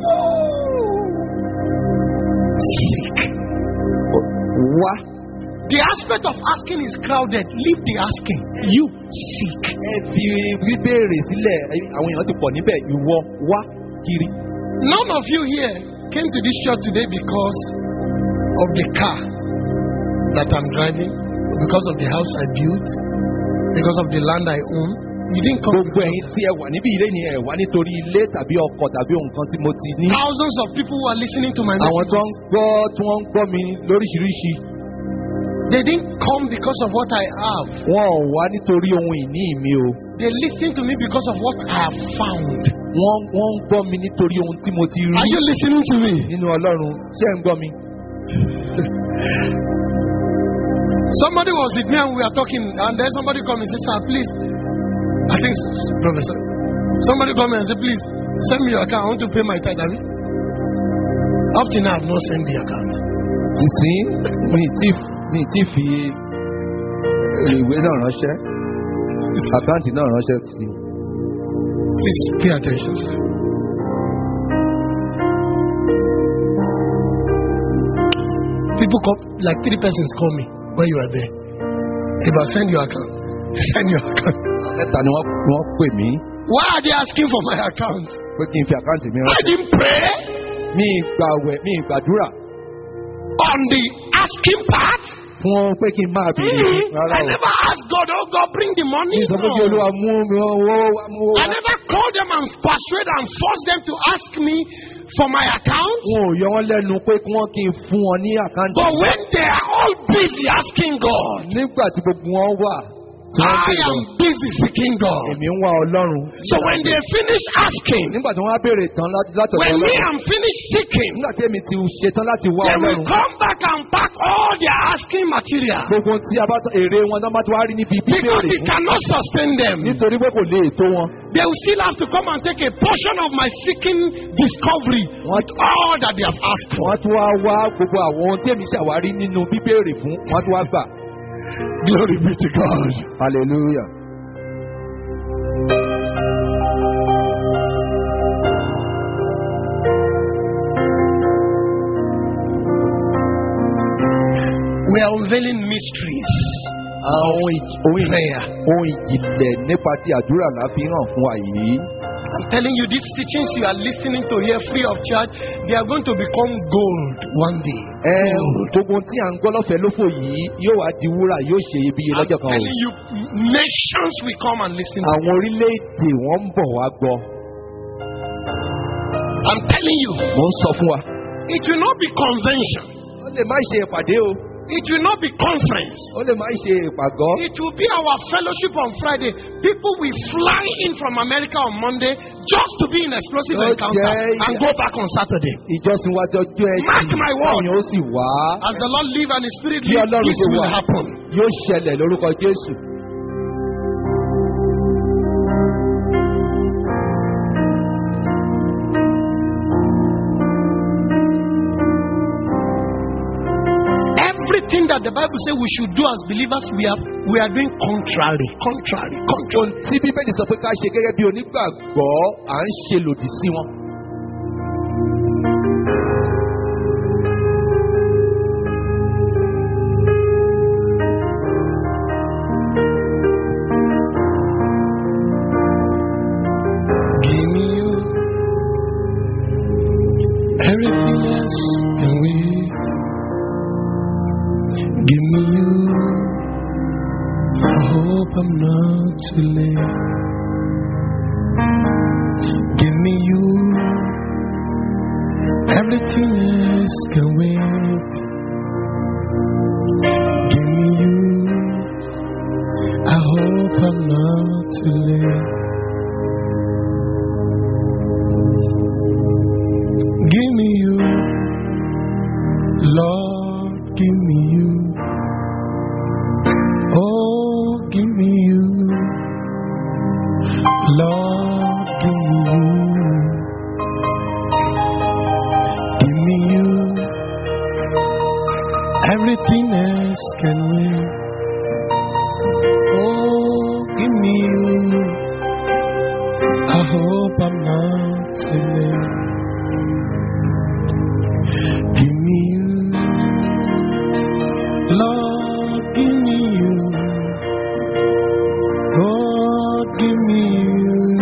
seek. wá. The aspect of asking is crowded. Leave the asking. You seek. Ẹ fi bíbéèrè sílẹ̀ àwọn èèyàn ti pọ̀ níbẹ̀ ìwọ wá kiri. None of you here came to this church today because of the car that I'm driving, because of the house I built, because of the land I own. You didn't come. Gbogbo ẹ̀yin tí ẹ wà níbí ilé ni ẹ wá nítorí ilé tàbí ọkọ̀ tàbí nǹkan tí mo ti ní. Thousands of people who are listening to my Àwọn tó ń messages. gbọ́ tí wọ́n ń gbọ́ mi lóríṣiríṣi. They didn't come because of what I have. Wọ́n ò wá nítorí ohun ìní mi o. They listen to me because of what I have found. Wọ́n wọ́n ń gbọ́ mi nítorí ohun tí mo ti rí. Are you listening to me? Nínú Ọlọ́run ṣé ẹ ń gbọ́ mi? Somebody was with me and we were talking, and then somebody come and say, "Sir, please." I think, Professor. Somebody come and say, "Please, send me your account. I want to pay my tithe." Have you? Up to now, I've not sent the account. Ìsín mi ti mi ti fi ìwé náà ránṣẹ́. Àkáǹtì náà ránṣẹ́ sí i. Please pay attention, sir. People come, like three persons call me when you are there. If I send your account, send your account. Mẹ́ta ni wọ́n wọ́n pè mí Why are they asking for my account? pé kí n fi àkáǹtì mi I ránṣẹ́. didn't pray Mi gbàwẹ̀ mi gbàdúrà on the asking part. fún pé kí n máa bèrè rárá I o. never asked God, oh God, bring the money. Mi sọ pé kí No. Olúwa mú mi owó wá mú owó I wá. never called them and persuade and force them to ask me for my account. Wọn ò yọ wọ́n lẹ́nu pé kí wọ́n kí n fún wọn ní àkáǹtì. But when they are all busy asking God, Nígbà tí gbogbo wọn wà tí wọ́n I bèrè am lọ, busy seeking God. èmi ń wá Ọlọ́run. So when they finish asking, Nígbà tí wọ́n á bèrè tán láti látọ̀dọ̀ when me Ọlọ́run. am finished seeking, Nígbà tí èmi ti ṣetán láti wá they will Ọlọ́run. come back and pack all their asking material Gbogbo tí a bá tán èrè wọn náà má ti wá rí níbi because bíbélì it cannot sustain them. nítorí pé kò lè tó wọn. they will still have to come and take a portion of my seeking discovery with all that they have asked for. Wọ́n tún wá wá gbogbo àwọn ohun tí èmi ṣàwárí nínú bíbéèrè fún wọ́n tún wá gbà. Glory be to God. Hallelujah. We are unveiling mysteries. Àwọn ohun ìjìnlẹ̀ nípa ti àdúrà la fi hàn fún wa yìí. I'm telling you, these teachings you are listening to here free of charge, they are going to become gold one day. Ẹ gbogbo tí à ń gbọ́ lọ́fẹ̀ẹ́ lófò yìí yóò wá di wúrà yóò ṣe iyebíye lọ́jọ́ kan o. I'm telling you, nations will come and listen. Àwọn orílẹ̀-èdè wọ́n ń bọ̀ wá gbọ́. I'm telling you. Mo ń sọ fún wa. It will not be convention. Ó lè má ṣe ìpàdé o. It will not be conference. Ó lè má ṣe ìpàgọ́. It will be our fellowship on Friday. People will fly in from America on Monday just to be in explosive Oh, encounter yeah, and yeah. go back on Saturday. Ìjọsìn wa jọjọ́ ẹtì. Mark my word. Àwọn ó sì wá. As the Lord live and His Spirit Bí live, Ọlọ́run this ṣe will wà happen. yóò ṣẹlẹ̀ lórúkọ Jésù. Everything that the Bible says we should do as believers, we are we are doing contrary, contrary, contrary. Tí Bíbélì sọ pé ká ṣe gẹ́gẹ́ bí onígbàgbọ́, à ń ṣe lòdì sí wọn. Give me you, everything else can wait. Give me you, I hope I'm not too late. Give me you, everything else can wait. Give me you, I hope I'm not too late. Give me you, Lord, give me you. Oh, give me you, Lord, give me you. Give me you, everything else can wait. Oh, give me you, I hope I'm not too late. Give me you, Lord, give me you. Oh, give me you.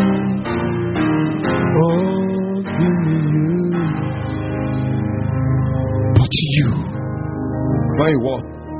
Oh, give me you. But you, Very well.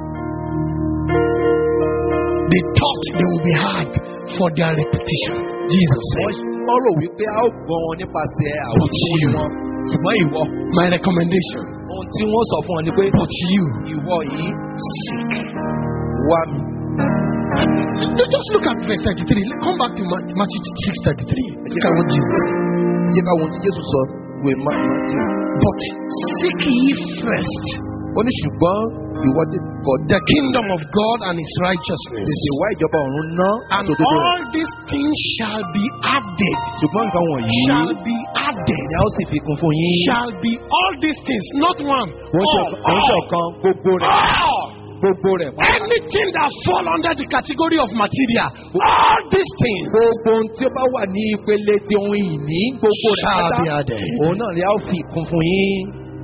they thought they would be hard for their repetition. Jesus said, Wọ́n rò wípé a ó gbọ́ wọn nípasẹ̀ àwọn But tí you. wọn. Ṣùgbọ́n ìwọ, my recommendation, ohun tí wọ́n sọ fún ọ ni pé but you, ìwọ yìí seek. wá mi. You just look at verse thirty-three. Let- Come back to Ma- Matthew six thirty-three. Look at what Jesus said. Ẹ jẹ́ ká wo ohun tí Jésù sọ ìwé Mátíù. But seek ye first Ó ní ṣùgbọ́n ìwọ ti kọ̀ the kingdom of God and His righteousness, tètè wá ìjọba ọ̀run ná and àtòdodo rẹ̀. all these things shall be added. Ṣùgbọ́n nǹkan wọ̀nyí Shall be added. ni a ó sì fi kún fún yín. Shall be all these things, not one. Wọ́n ṣe All, wọ́n ṣe all, ọ̀kan gbogbo rẹ̀. all. Gbogbo rẹ̀. Anything that fall under the category of material, all these things Gbogbo ohun tí ó bá wà ní ìpele ti ohun ìní gbogbo rẹ̀ shall pátá. be added. Òun náà ni a ó fi kún fún yín.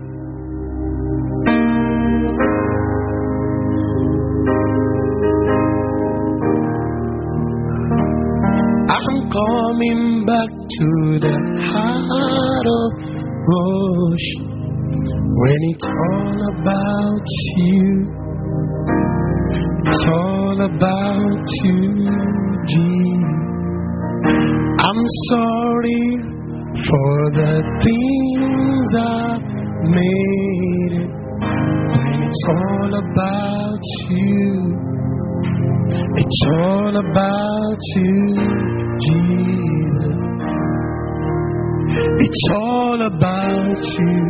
I'm coming back to the heart of worship when it's all about you. It's all about you, Jesus. I'm sorry for the things I've made it when it's all about you. It's all about you, Jesus. It's all about you.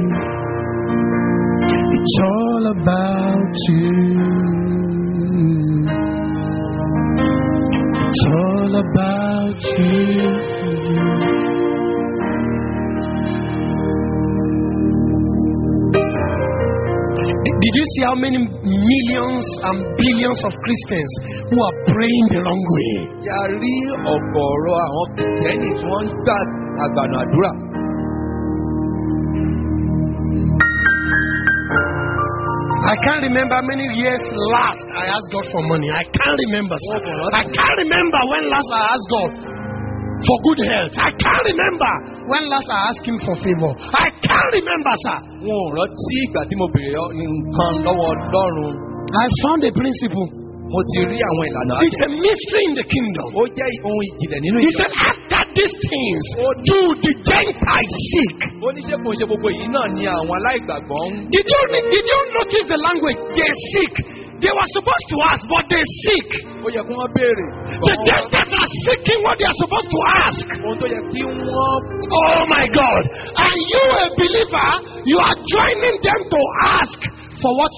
It's all about you. It's all all about you. Did you see how many millions and billions of Christians who are praying the wrong way? Yà rí ọ̀gọ̀ọ̀rọ̀ àwọn kìrìtẹ́nì tí wọ́n ń gbà àgbànà àdúrà. I can't remember how many years last I asked God for money. I can't remember, sir. I can't remember when last I asked God for good health. I can't remember when last I asked Him for favor. I can't remember, sir. Wọn ò rántí ìgbà tí mo bèrè nǹkan lọ́wọ́ Ọlọ́run. I found a principle. Mo ti rí àwọn ìlànà. It's a mystery in the kingdom. Ó jẹ́ ohun ìjìnlẹ̀ nínú He ìjọba. said, after these things, do the Gentiles seek. Ó ní ṣé kò ń ṣe gbogbo èyí náà ni àwọn aláìgbàgbọ́ ń. Did you did you notice the language? They seek. They were supposed to ask, but they seek. Ó yẹ kí wọ́n béèrè. The Gentiles are seeking what they are supposed to ask. Ohun tó yẹ kí wọ́n. Oh my God! And you, a believer, you are joining them to ask for what?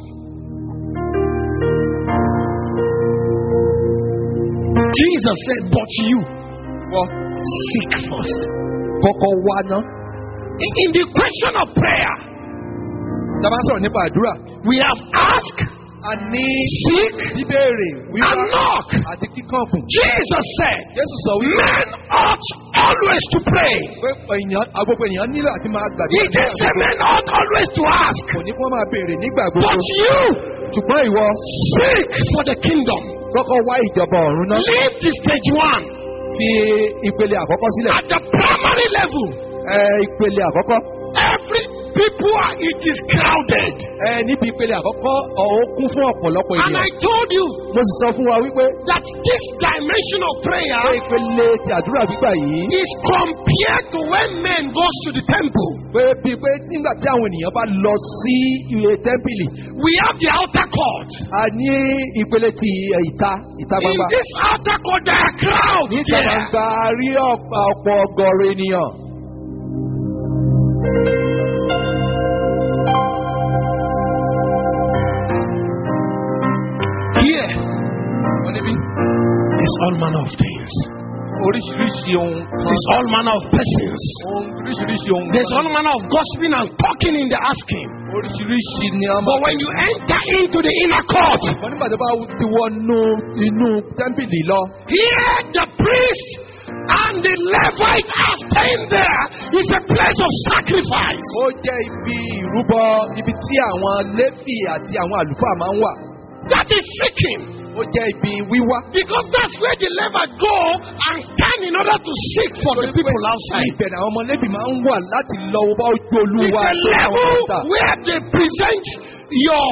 Jesus said, but you Wọ́n seek first. kọ́kọ́ wá ná. In in the question of prayer, Tá a bá sọ̀rọ̀ nípa àdúrà. we have asked, A ní seek, bíbéèrè wíwá and knock. àti kíkànkùn. Jesus said, Jésù sọ wípé men ought always to pray. pé ènìyàn agbègbè ènìyàn nílò àti máa He gbàdúrà. didn't say men ought always to ask. Kò ní kí wọ́n máa béèrè nígbà But gbogbo. you Ṣùgbọ́n ìwọ seek for the kingdom. kọ́kọ́ wá ìjọba ọ̀run náà. Leave the stage one Fi ìpele àkọ́kọ́ sílẹ̀. at the primary level. Ẹ ìpele àkọ́kọ́. Every people are, it is crowded. Ẹ níbi ìpele àkọ́kọ́ ọ̀hún kún fún ọ̀pọ̀lọpọ̀ And I ènìyàn. told you Mo sì sọ fún wa wípé that this dimension of pé prayer ìpele ti àdúrà gbígbà yìí. is compared to when men goes to the temple. Pé bíi pé nígbà tí àwọn ènìyàn bá lọ sí ilé tẹ́ḿpìlì. We have the outer court. A ní ìpele ti ìta ìta In gbangba. this outer court, there are crowds Níta there. gbangba a rí ọ̀pọ̀ ọ̀pọ̀ ọgọ́rùn ènìyàn. Here Wọ́n níbí. is all manner of things. Oríṣiríṣi ohun kan. There's all manner of persons. Ohun oríṣiríṣi ohun kan. There's all manner of gossiping and talking in the asking. Oríṣiríṣi ni a máa. But when you enter into the inner court, Wọ́n nígbà tó bá ti wọnú inú tẹ́ḿpìlì lọ. here the priest and the Levite are staying there. It's a place of sacrifice. Ó jẹ́ ibi ìrúbọ ibi tí àwọn Léfì àti àwọn àlùfáà máa ń wà. That is seeking. Ó jẹ́ ibi wíwá. Because that's where the Levite go and stand in order to seek for the people outside. Ibẹ̀ ni àwọn ọmọ Léfì máa ń wà láti lọ bá ojú It's Olúwa a tó àwọn level ọ̀tá. where they present your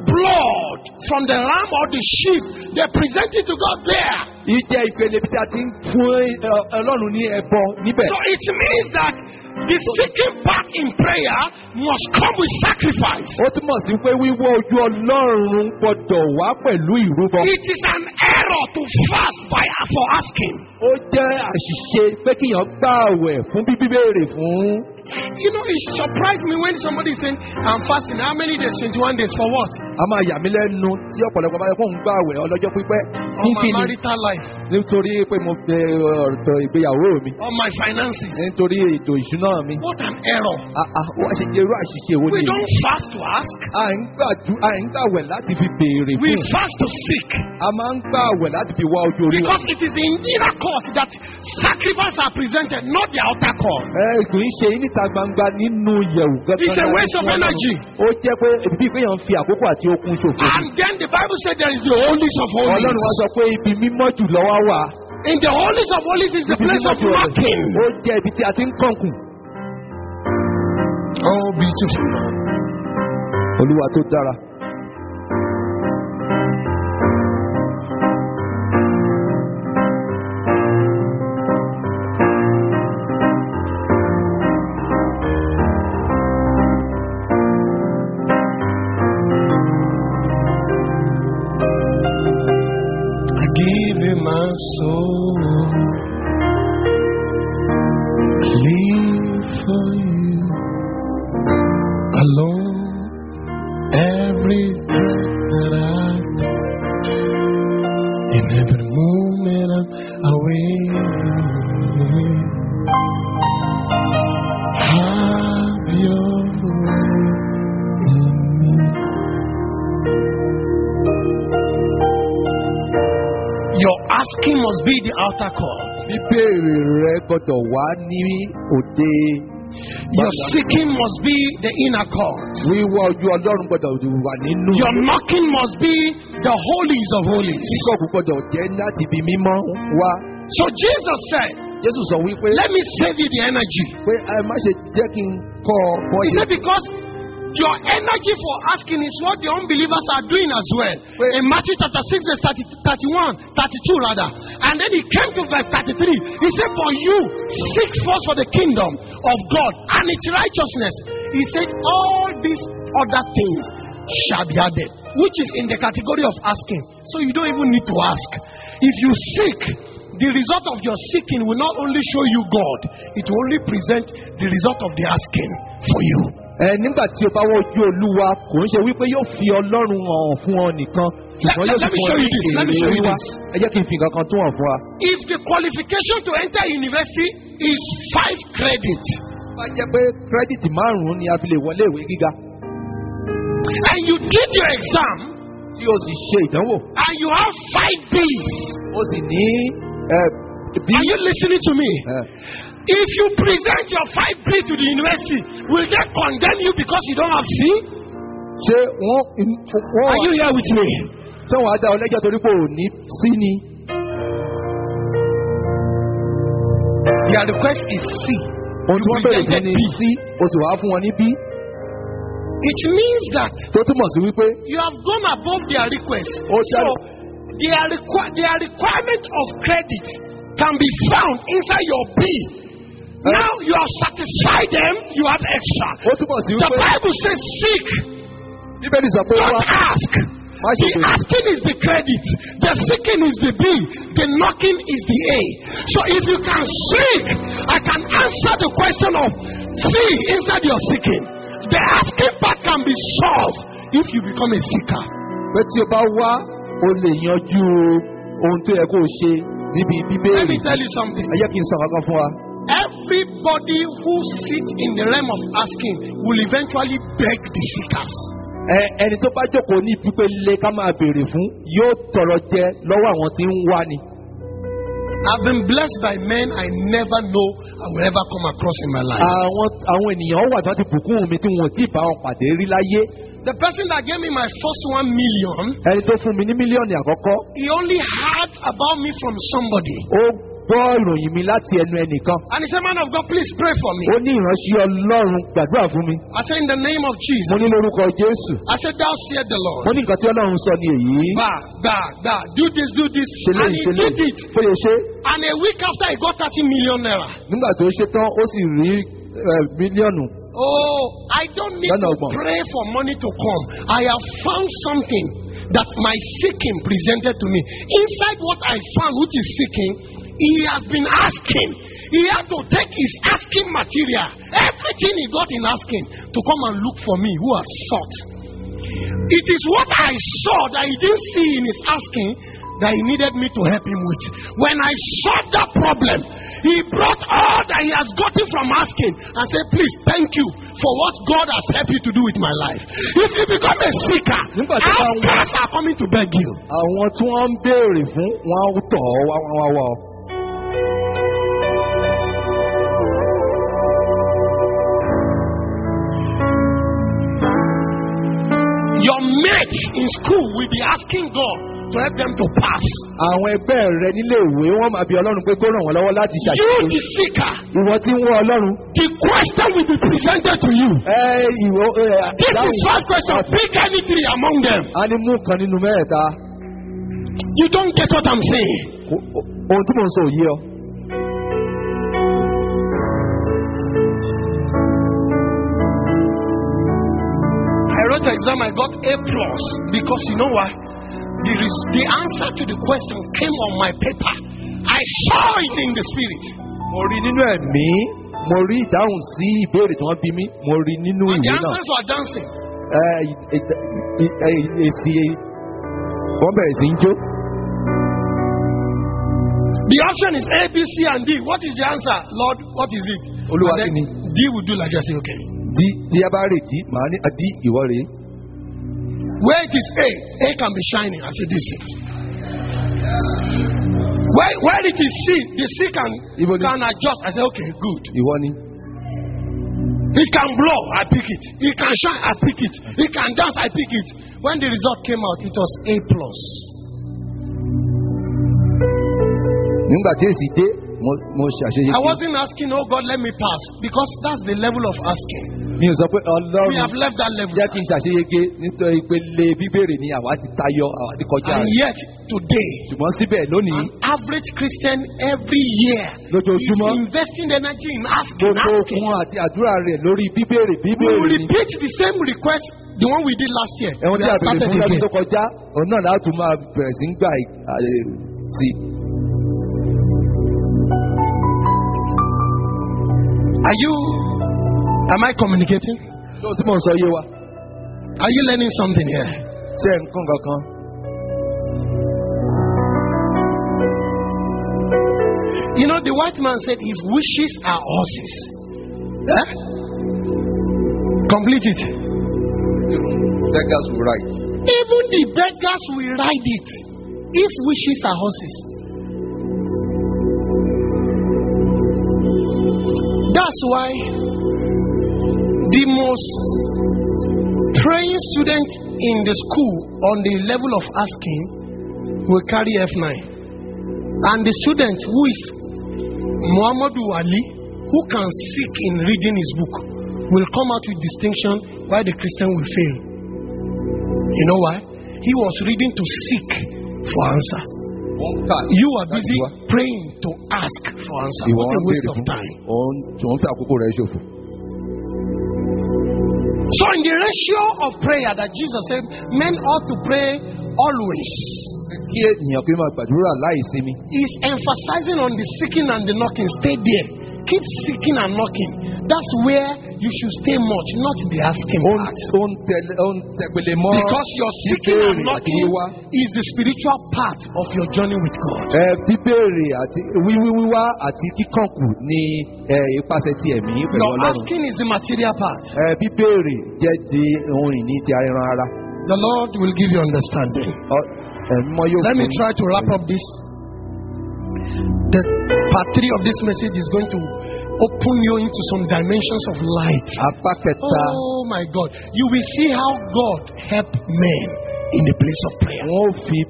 blood from the ram or the sheep. They present it to God there. Ìjẹ́ ìpele bí a ti ń fún ẹ, Ọlọ́run ní ẹbọ níbẹ̀. So it means that the seeking part in prayer must come with sacrifice. Ó túmọ̀ sí pé wíwọ́ ojú Ọlọ́run gbọ́dọ̀ wá pẹ̀lú ìrúbọ. It is an error to fast by for asking. Ó jẹ́ àṣìṣe pé kíyàn gbààwẹ̀ fún bíbí béèrè fún. You know, it surprised me when somebody saying, I'm fasting. How many days? twenty-one days. For what? A máa yà mí lẹ́nu tí ọ̀pọ̀lọpọ̀ bá yẹ kó ń gbààwẹ̀ ọlọ́jọ́ pípẹ́. On my Kíni? marital life. Nítorí pé mo fẹ́ ọ̀rọ̀ ìgbéyàwó mi. On my finances. Nítorí ètò ìṣúná mi. What an error. Wọ́n ṣe jẹ́ irú àṣìṣe wo We ni? don't fast to ask. À ń gbàdú à ń gbàwẹ̀ láti fi béèrè We fún. fast to seek. A máa ń gbàwẹ̀ láti fi wá ojú Olúwa. Because it is in inner court that sacrifices are presented, not the outer court. Ẹ kì í ṣe níta gbangba nínú yẹ̀wù gángan. It's a waste of energy. Ó jẹ́ pé bí pé yàn ń fi àkókò àti okun ṣòfò. And then the Bible said there is the holies of holies. Ọlọ́run wá sọ pé ibi mímọ́ jù lọ́wọ́ wà. In the holies of holies is the Ibi place mímọ́ of jù rẹ̀. knocking. Ó jẹ́ ibi tí a ti ń kànkùn. Oh, beautiful man. Olúwa tó dára. I give you my soul. I live for you alone. Every breath that I take, in every move coming away. Have your way in me. Your asking must be the outer call. Bíbéèrè rẹ gbọ́dọ̀ wá ní òde. Your seeking must be the inner court. Wíwá ojú Ọlọ́run gbọ́dọ̀ wà nínú. Your knocking must be the holies of holies. Kíkọ̀kù gbọ́dọ̀ jẹ́ láti ibi mímọ́ wá. So Jesus said, Jésù sọ wípé. let me save you the energy. Pé ẹ má ṣe jẹ́ kí n kọ́ ọ bọ́ He yìí. said because your energy for asking is what the unbelievers are doing as well. In Matthew chapter six, verse thirty, thirty-one, thirty-two rather. And then he came to verse thirty-three. He said, for you seek first for the kingdom of God and its righteousness. He said, all these other things shall be added. Which is in the category of asking. So you don't even need to ask. If you seek, the result of your seeking will not only show you God, it will only present the result of the asking for you. Ẹ nígbà tí o bá wọ ojú Olúwa kò ń ṣe wípé yóò fi Ọlọ́run hàn fún ọ nìkan ṣùgbọ́n yóò fi fún ọ ní èrè wá. Ẹ jẹ́ kí n fi nǹkan kan tún hàn fún wa. If the qualification to enter university is five credit, Bá jẹ́ pé kírẹ́dìtì márùn-ún ni a fi lè wọlé ìwé gíga. and you did your exam, Tí o sì ṣe ìdánwò. and you have five B's, O sì ní ẹ bí. are you listening to me? ẹ, If you present your five B to the university, will they condemn you because you don't have C? Ṣé wọ́n wọ́n Are you wà here with me? ṣé wọ́n á dá ọ lẹ́jọ́ torí pé ò ní sí ni? Their request is C. Ohun tí wọ́n bẹ̀rẹ̀ fún ni B. sí o sì wá fún wọn ní bí. It means that Tó túmọ̀ sí wípé you have gone above their request. Oh, So that- their, requ- their requirement of credit can be found inside your B. Uh, Now you have satisfied them, you have extra. ó túmọ̀ sí The wípé Bible says seek, Bíbélì sọ pé don't wá ask. má ṣe The bèrè. asking is the credit, the seeking is the B, the knocking is the A. So if you can seek, I can answer the question of C inside your seeking. The asking part can be solved if you become a seeker. Pé tí o bá wá o lè yanjú ohun tó yẹ kó o ṣe níbi Let Bíbélì. me tell you something. Ẹ jẹ́ kí n sọ kankan fún wa. Everybody who sits in the realm of asking will eventually beg the seekers. Ẹ ẹni tó bá jókòó ní pípélé ká máa béèrè fún yóò tọrọ jẹ lọ́wọ́ àwọn tí ń wá ni. I've been blessed by men I never know I will ever come across in my life. Àwọn àwọn ènìyàn wà tó ti bùkún mi tí wọn ò tí ì bá wọn pàdé rí láyé. The person that gave me my first one million, Ẹni tó fún mi ní mílíọ̀nù àkọ́kọ́. he only heard about me from somebody. Ó gbọ́ ìròyìn mi láti ẹnu ẹnìkan. And he said, man of God, please pray for me. Ó ní ìránṣẹ́ Ọlọ́run gbàdúrà fún mi. I said, in the name of Mo Jesus. ní lórúkọ Jésù. I said, thou said the Lord. Mo ní nǹkan tí Ọlọ́run sọ ní èyí. Bah, bah, bah, do this, do this. Ṣe And léyìí he ṣe did léyìí. it. Fóye ṣe. And a week after, he got thirty million naira. Nígbà tó ṣe tán ó sì rí ẹ, mílíọ̀nù. Oh, I don't need Lọ́nà to ọgbọ̀n. pray for money to come. I have found something that my seeking presented to me. Inside what I found, which is seeking, he has been asking. He had to take his asking material, everything he got in asking, to come and look for me who has sought. It is what I saw that he didn't see in his asking that he needed me to help him with. When I solved that problem, he brought all that he has gotten from asking and said, please, thank you for what God has helped you to do with my life. If you become a seeker, Nígbà tó bá ń wá- askers are coming to beg you. Àwọn tí wọ́n ń béèrè fún wọn á tọ̀ ọ́ wá wá wá wá ọ. Your mates in school will be asking God to help them to pass. Àwọn ẹgbẹ́ rẹ nílé ìwé wọ́n máa bi Ọlọ́run pé kó ràn wọ́n lọ́wọ́ láti You, ṣàṣeyọrí. the seeker, Ìwọ tí ń wọ́ Ọlọ́run. the question will be presented to you. Ẹ ìwọ ẹ This dáhùn. is first question. Pick any three among them. A ní mú kan nínú mẹ́ẹ̀ta. You don't get what I'm saying. Kò- Ohun tí mò ń sọ òye ọ. I wrote the exam, I got A plus because you know why? The, res- the answer to the question came on my paper. I saw it in the spirit. Mo rí nínú ẹ̀mí. Mo rí ìdáhùn sí ìbéèrè tí wọ́n bí mí. Mo rí nínú And the ìwé náà. answers were dancing. Ẹ ẹ- ẹ- èsì wọ́n bẹ̀rẹ̀ sí ń jó. The option is A, B, C, and D. What is the answer? Lord, what is it? Olúwa And kí ni? then D will do like this. Say, okay. Di tí a bá rè dí, màá ní àdí ìwọ rèé. Where it is A, A can be shining. I say this is. Where, where it is C, the C can, Ibo ni? can adjust. I say, okay, good. Ìwọ ni. It can blow, I pick it. It can shine, I pick it. It can dance, I pick it. When the result came out, it was A plus. Nígbà tí èsì dé, mo mo ṣàṣeyẹ. I wasn't asking, oh God, let me pass. Because that's the level of asking. Mi ò sọ pé We Ọlọ́run have left that level. jẹ́ kí n ṣàṣeyege nítorí ìpele bíbèrè ni àwa ti tayọ, àwa ti kọjá And rẹ̀. yet, today, Ṣùgbọ́n síbẹ̀ lónìí, an average Christian every year is lójoojúmọ́, investing energy in asking, gbogbo asking. okun àti àdúrà rẹ̀ lórí bíbèrè We will bíbèrè ni. repeat the same request, the one we did last year. Ẹ̀wọ̀n We tí a have bèrè started fún lọ́dún again. tó kọjá, òun náà láti máa bẹ̀rẹ̀ sí ń gbà ẹ̀, sí. Are you, am I communicating? Lóòótọ́ tí mò ń sọ yé wa, Are you learning something here? ṣé nǹkan kankan? You know, the white man said his wishes are horses. Eh? Complete it. Beggars will write. Even the beggars will ride it if wishes are horses. That's why the most praying student in the school on the level of asking will carry F nine. And the student who is Muhammadu Ali, who can seek in reading his book, will come out with distinction, while the Christian will fail. You know why? He was reading to seek for answer. You are busy praying to ask for answer. What a waste of time. So in the ratio of prayer that Jesus said, men ought to pray always. He's emphasizing on the seeking and the knocking. Stay there. Keep seeking and knocking. That's where you should stay much, not the asking part. Because your seeking and knocking is the spiritual part of your journey with God. Your asking is the material part. The Lord will give you understanding. Let me try to wrap up this. The part three of this message is going to open you into some dimensions of light. Oh my God. You will see how God helped men in the place of prayer. Let me,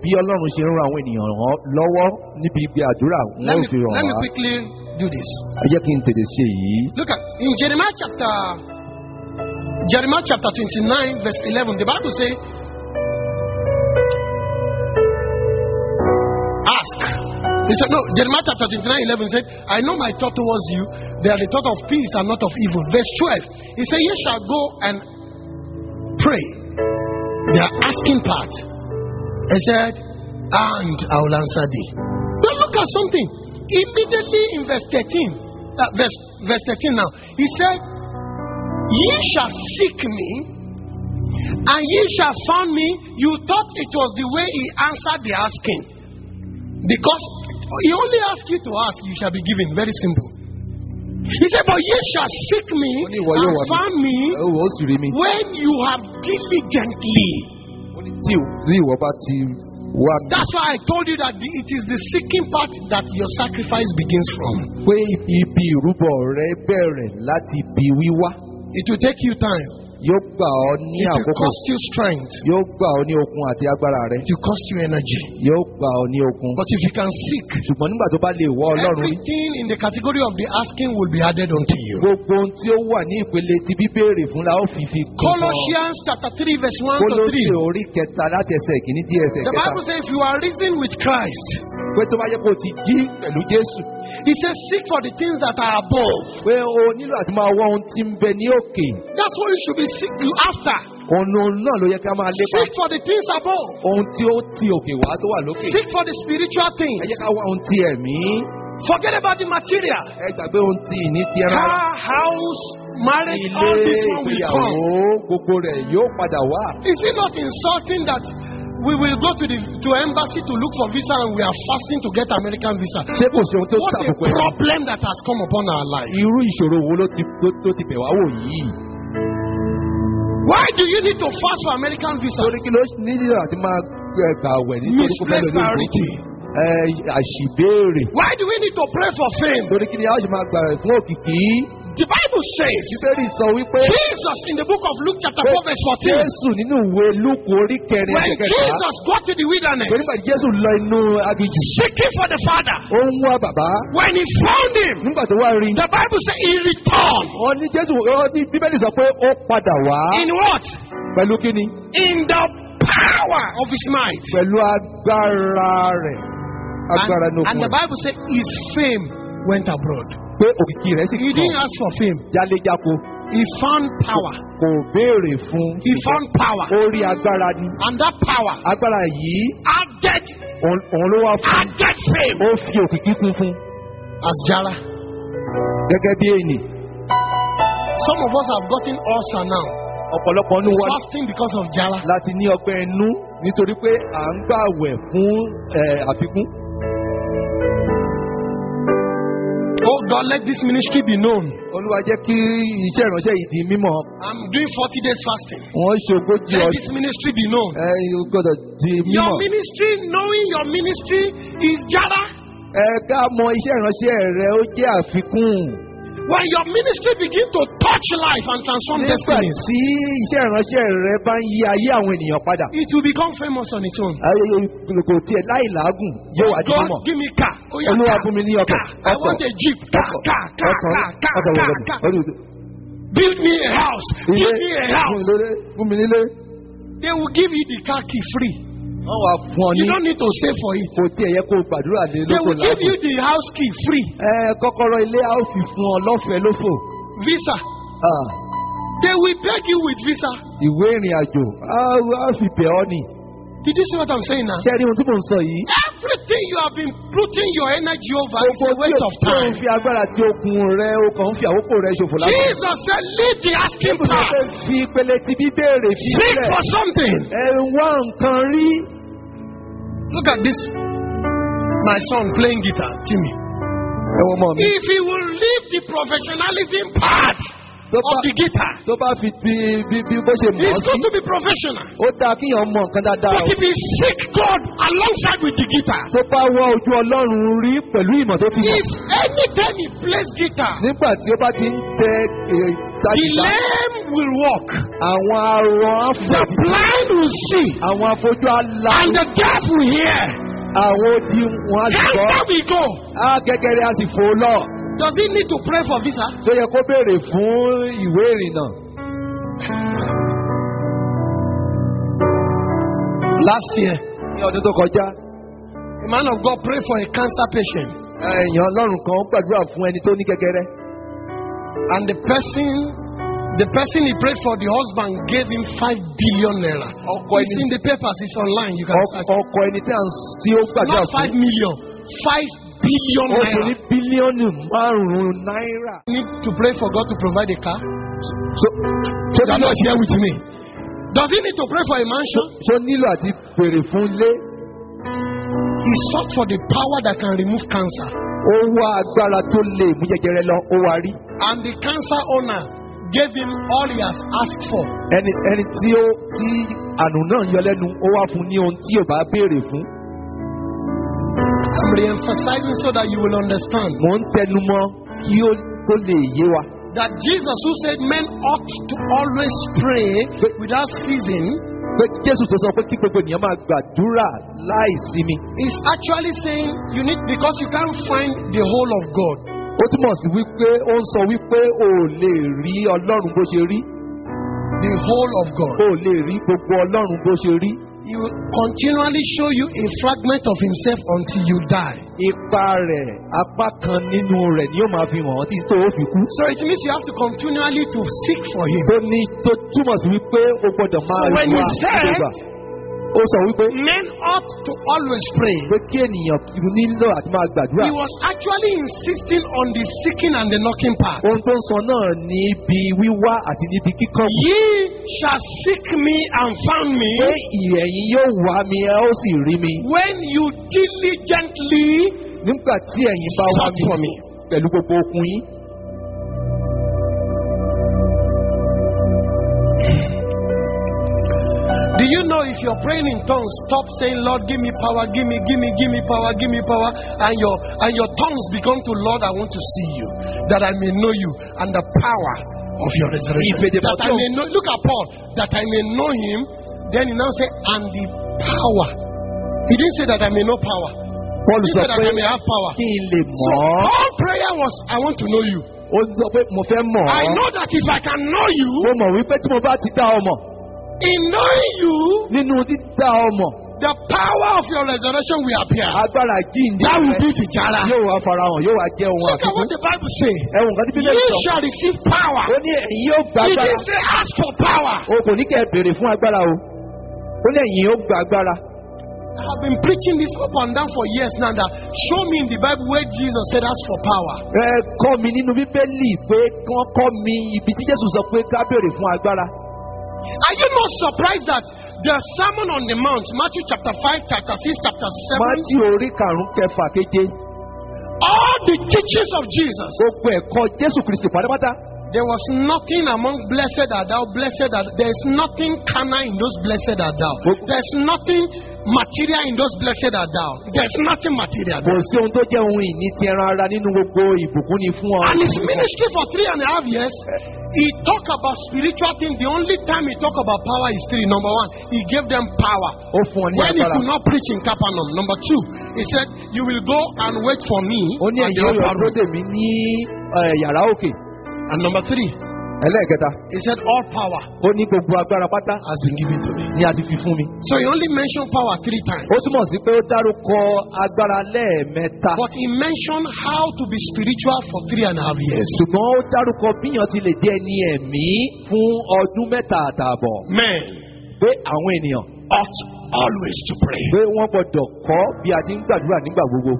let me quickly do this. Look at in Jeremiah chapter Jeremiah chapter twenty-nine verse eleven. The Bible says, ask. He said, no, Jeremiah chapter twenty-nine eleven said, I know my thought towards you, they are the thought of peace and not of evil. Verse twelve, he said, ye shall go and pray. They are asking part. He said, and I will answer thee. Now look at something. Immediately in verse thirteen, uh, verse, verse thirteen now, he said, ye shall seek me, and ye shall find me. You thought it was the way he answered the asking. Because he only asked you to ask, you shall be given. Very simple. He said, but ye shall seek me and find me when you have diligently. That's why I told you that the, it is the seeking part that your sacrifice begins from. It will take you time. It will cost you strength. It will cost you energy. But if you can seek, everything in the category of the asking will be added unto you. Colossians chapter three verse one to three. The Bible says if you are risen with Christ, he says seek for the things that are above. That's what you should be seeking after. Seek for the things above. Seek for the spiritual things. Forget about the material. Car, house, marriage, all this one will come. Is it not insulting that we will go to the to embassy to look for visa and we are fasting to get American visa. Ṣé kò sí ohun tó What a tàbùkù ẹ̀? problem that has come upon our life. Irú ìṣòro wo ló ti ló ti bẹ̀ wá wò yìí? Why do you need to fast for American visa? Torí kí ló nílò àti máa gbà wẹ̀ nítorí kó fẹ́ Misplaced lọ lórí priority. ẹ àṣìbéèrè. Why do we need to pray for fame? Torí kí ni a ó ṣe máa gbà rẹ̀ fún òkìkí? The Bible says, Bíbélì sọ wípé Jesus in the book of Luke chapter four verse fourteen, Jésù nínú ìwé Lúùkù orí kẹrin when ẹsẹ̀ kẹta. Jesus got to the wilderness Nígbà tí Jésù lọ inú aginjù, seeking for the Father, ó ń wá bàbá. when he found him, Nígbà tó wá rí i, the Bible says he returned. wọ́n ní Jésù wọ́n ní Bíbélì sọ pé ó padà wá In what? pẹ̀lú kíni? In the power of his might. Pẹ̀lú agbára rẹ̀. Agbára And, ní and òkun the rẹ̀. Bible says his fame went abroad. Pé òkìkí rẹ̀ sì He didn't kàn ask for fame. jáléjáko. He found power. Kò béèrè fún. He found power. Ó rí agbára ni. And that power Agbára yìí added, òun òun ló wá fún. added fame. Ó fi òkìkí kún fún. As Jara. Gẹ́gẹ́ bí èyí. Some of us have gotten ulcer now. Ọ̀pọ̀lọpọ̀ ní wá Fasting because of Jara. láti ní ọgbẹ́ inú nítorí pé à ń gbàwẹ̀ fún ẹ̀, àfikún. Oh God, let this ministry be known. Olúwa jẹ́ kí iṣẹ́ ìránṣẹ́ yìí di mímọ̀. I'm doing forty days fasting. Wọ́n ṣe ogójì Let ọdún. this ministry be known. Ẹ yóò gbọ́dọ̀ di Your mímọ̀. ministry, knowing your ministry is Jara. Ẹ ká mọ iṣẹ́ ìránṣẹ́ rẹ ó jẹ́ àfikún. When your ministry begin to touch life and transform Nígbà destinies, tí iṣẹ́ ìránṣẹ́ rẹ bá ń yí ayé àwọn ènìyàn padà. it will become famous on its own. Ayẹyẹ kò tiẹ̀ láì làágùn yóò wá di God, mímọ̀. give me car. Oh, yeah, Olúwa car. fún mi ní ọkọ̀. Car. I Ọkọ̀. want a jeep. Car, Ọkọ̀. car, car, Ọkọ̀. car, car, Ọkọ̀. car, Ọkọ̀. car. Ọkọ̀. Build me a house. Ilé Build me a fún mi house. lélé fún mi nílé. They will give you the car key free. Wọ́n wá fún ọ ní. You don't need to save for it. Kò tiẹ̀ yẹ kó o gbàdúrà lé They lóko will give you làágùn. the house key free. Ẹ kọ́kọ́rọ́ ilé a ó fi fún ọ lọ́fẹ̀ẹ́ lófò. Visa. Ah, They will beg you with visa. Ìwé ìrìn àjò á á fi bẹ̀ ọ́ ni. Did you see what I'm saying now? Ṣé ẹ rí ohun tí mò ń sọ yìí? Everything you have been putting your energy over is a Gbogbo waste of tí o time. ń fi agbára tí okun rẹ o kàn ń fi àkókò rẹ ṣòfò lásán. Jesus said, leave the asking Ṣé part. fi ìpele ti bíbéèrè fi Seek sílẹ̀? for something. Ẹ wá nǹkan rí. Look at this. My son playing guitar, Timmy. Ẹ wọ́n mọ̀ mi. If he will leave the professionalism part Tó of bá the guitar, tó bá fi bí bí bí bó ṣe mọ̀ ọ́ he's sí. going to be professional. Ó dáa kíyàn mọ nǹkan dáadáa But o. if he seek God alongside with the guitar, Tó bá wá ojú Ọlọ́run rí pẹ̀lú ìmọ̀ tó ti mọ̀. if anytime he plays guitar, Nígbà tí ó bá ti ń tẹ the ìtajìdá, lame will walk, àwọn arọ the afọ, blind will see, àwọn afọ́jú àlá, and the deaf will hear. àwọn odi wọn á sì gbọ́. Cancer will go. Á gẹ́gẹ́rẹ́ á sì fò lọ. Does he need to pray for visa? Tó yẹ kó béèrè fún ìwé ìrìnnà. Last year, Ní ọdún tó kọjá, a man of God prayed for a cancer patient, èèyàn Ọlọ́run kan gbàdúrà fún ẹni tó ní gẹ́gẹ́rẹ́. and the person, the person he prayed for, the husband gave him five billion naira. Ọkọ It's ẹni in the papers. It's online. You can search. ọkọ ẹni tí à ń tí ó gbàdúrà Not five fún. million, five billion Ó fún ní naira. bílíọ̀nù márùn-ún náírà. Need to pray for God to provide a car. So, ṣó You are nílò not here with me. Does he need to pray for a mansion? ṣó nílò àti béèrè fún ilé? He sought for the power that can remove cancer, Ó wá agbára tó lè mú jẹjẹrẹ lọ, ó wá rí. and the cancer owner gave him all he has asked for. Ẹni ẹni tí ó tí àrùn náà yọ lẹ́nu, ó wá fún ní ohun tí ò bá béèrè fún. I'm re-emphasizing so that you will understand Mò ń tẹnu mọ́ kí ó kó lè yé wa. that Jesus, who said men ought to always pray without ceasing, Pé Jésù tó sọ pé kí gbogbo ènìyàn máa gbàdúrà láì sinmi. is actually saying you need, because you can't find the whole of God. Ó túmọ̀ sí wípé ó ń sọ wípé o ò lè rí Ọlọ́run bó ṣe rí. The whole of God. O ò lè rí gbogbo Ọlọ́run bó ṣe rí. He will continually show you a fragment of himself until you die. Ipa rẹ̀, apá kan nínú rẹ̀ ni yóò máa fi hàn ọ́ títí tó o fi kú. So it means you have to continually to seek for him. Tó ní tó túmọ̀ sí wípé o gbọ́dọ̀ máa So when wá you said, ìgbà. ó sọ wípé men ought to always pray. pé kí ènìyàn nílò àti máa gbàdúrà. He was actually insisting on the seeking and the knocking part. ohun tó ń sọ náà ní ibi wíwá àti níbi kíkọ́. Ye shall seek me and found me. pé ìrẹ̀yìn yóò wá mi ẹ ó sì rí mi. When you diligently nígbà tí ẹ̀yin bá wá search for mi me. pẹ̀lú gbogbo okun yín. Do you know if you're praying in tongues, stop saying, Lord, give me power, give me, give me, give me power, give me power, and your and your tongues become to, Lord, I want to see you, that I may know you, and the power of your resurrection. That I may know, look at Paul, that I may know him. Then he now say, and the power. He didn't say that I may know power. Paul He sọ said that pé I may have power. kí n lè So mọ̀ ọ́. all prayer was, I want to know you. ó sọ pé mo fẹ́ mọ̀ I ọ́. know that if I can know you, mo mọ̀ wípé tí mo bá ti dá ọ mọ̀. in knowing you, nínú dídá ọ mọ̀. the power of your resurrection will appear. agbára jíǹde That will rẹ be the jara. yóò wá farahàn yóò wá jẹ́ ohun Look at àfikún. what the Bible say. ẹ̀wọ̀n kan tí bíbélì You sọ. shall receive power. ó ní ẹ̀yin yóò gba He agbára. didn't say ask for power. o kò ní kẹ́ ẹ béèrè fún agbára o. ó ní ẹ̀yin yóò gba agbára. I have been preaching this up and down for years now. That show me in the Bible where Jesus said ask for power. ẹ kọ́ mi nínú bíbélì pé kí wọ́n kọ́ mi ibi tí Jésù sọ pé ká béèrè fún agbára. Are you not surprised that the Sermon on the Mount, Matthew chapter five, chapter six, chapter seven, Mátíù orí karùn-ún kẹfà keje. all the teachings of Jesus, gbogbo ẹ̀kọ́ Jésù Kristi pátápátá. there was nothing among blessed are thou, blessed are there is nothing carnal in those blessed are thou. There's nothing material in those blessed are thou. There's nothing material. kò sí ohun tó jẹ́ ohun ìní ti ẹran ara nínú gbogbo ìbùkún ni fún ọ. And his ministry for three and a half years, he talked about spiritual things. The only time he talked about power is three. Number one, he gave them power. ó fún ọ ní When he agbára. could not preach in Capernaum. Number two, he said, you will go and wait for me ó ní at ẹ̀yin the yóò upper dúró room. dè mí ní eh, yàrá òkè. And number three, ẹlẹ́ẹ̀kẹta. he said, all power ó ní gbogbo agbára pátá has been given to me. ni a ti fi fún mi. So he only mentioned power three times. ó túmọ̀ sí pé ó dárúkọ agbára lẹ́ẹ̀mẹ́ta. But he mentioned how to be spiritual for three and a half years. ṣùgbọ́n ó dárúkọ bíyàn ti lè jẹ́ ẹni ẹ̀mí fún ọdún mẹ́ta àtààbọ̀. Men pé àwọn ènìyàn ought always to pray. pé wọ́n gbọ́dọ̀ kọ́ bí a ti ń gbàdúrà nígbà gbogbo.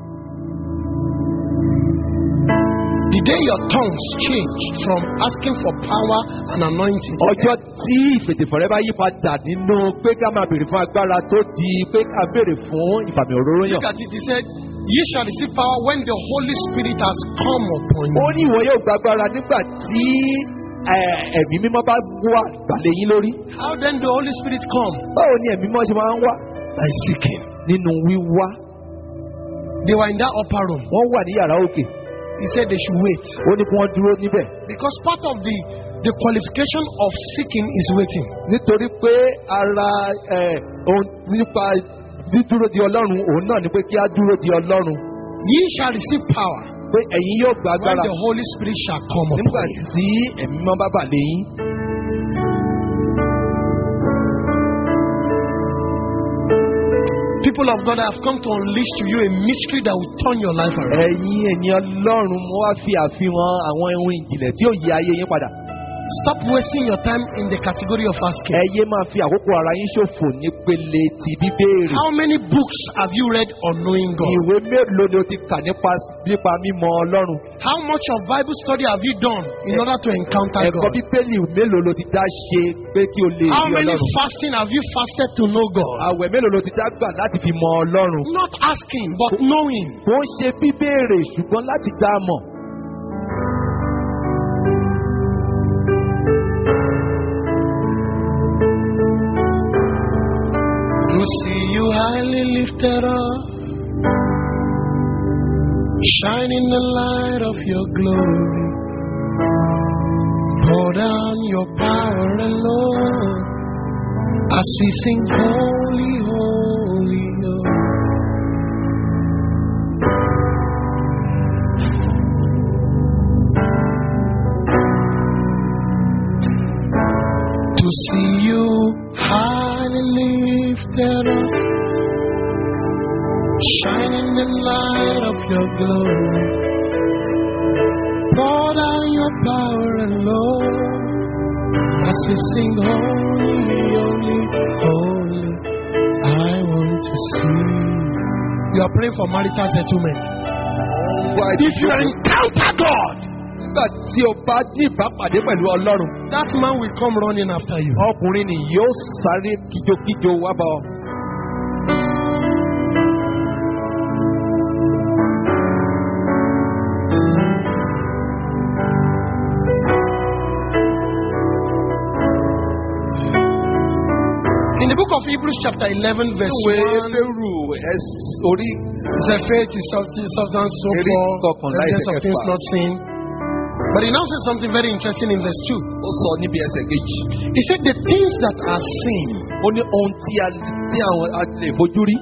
The day your tongues change from asking for power and anointing, ọjọ́ tí ìfètèfọ̀rẹ́ bá yí padà nínú pé ká máa béèrè fún agbára tó di pé ká béèrè fún ìfàmì òróró yàn. look at it. He said, ye shall receive power when the Holy Spirit has come upon ó you. ní ìwọ yóò gba agbára nígbà tí eh, ẹ̀mí mímọ́ bá wá gbàlẹ̀ yín lórí. How then the Holy Spirit come? báwo ni ẹ̀mí mímọ́ ṣe máa ń wá? By seeking. nínú wíwá. They were in that upper room. wọ́n wà ní yàrá òkè. He said they should wait. ó ní kí wọ́n dúró níbẹ̀. Because part of the, the qualification of seeking is waiting. nítorí pé ara eh, ohun nípa dídúró di ọlọ́run òun náà ni pé kí á dúró di ọlọ́run. Ye shall receive power pé ẹ̀yin yóò gba when agbára the Holy Spirit shall come nígbà upon you. tí ẹ̀mí mímọ́ bá bà lé yín. People of God, I have come to unleash to you a mystery that will turn your life around. ẹ̀yin ènìyàn lọ́run mo wá fi àfihàn àwọn ohun ìjìnlẹ̀ tí yóò yí ayé yín padà. Stop wasting your time in the category of asking. ẹ yé máa fi àkókò ara yín ṣòfò nípele ti bíbéèrè. How many books have you read on knowing God? ìwé mélòó ni o ti kà nípa nípa mímọ̀ Ọlọ́run? How much of Bible study have you done in order to encounter ẹ̀kọ́ God? bíbélì mélòó ló ti dá ṣe pé kí o lè How rí many Ọlọ́run? fasting have you fasted to know God? àwẹ̀ mélòó ló ti dá gbà láti fi mọ̀ Ọlọ́run? Not asking, but knowing. kò ń ṣe bíbéèrè ṣùgbọ́n láti dá a mọ̀. To see you highly lifted up, shining the light of your glory. Pour down your power alone as we sing holy, holy, holy. To see you highly lifted up, shining the light of your glory. Pour down your power and love as we sing holy, holy, holy, You are praying for marital settlement. If you encounter God, nígbà tí o bá ní ìbápàdé pẹ̀lú Ọlọ́run, that man will come running after you. ọkùnrin ni yóò sáré kíjokíjo wá bá ọ. In the book of Hebrews chapter eleven verse Ìwé one, Hébérù orí it says faith is substance, substance so Eré for kọkànlá evidence of ẹsẹ̀ things kẹfà. not seen. But he now says something very interesting in verse two. ó sọ níbi ẹsẹ̀ kejì. He said the things that are seen Ó ní ohun tí a tí àwọn a lè fojú rí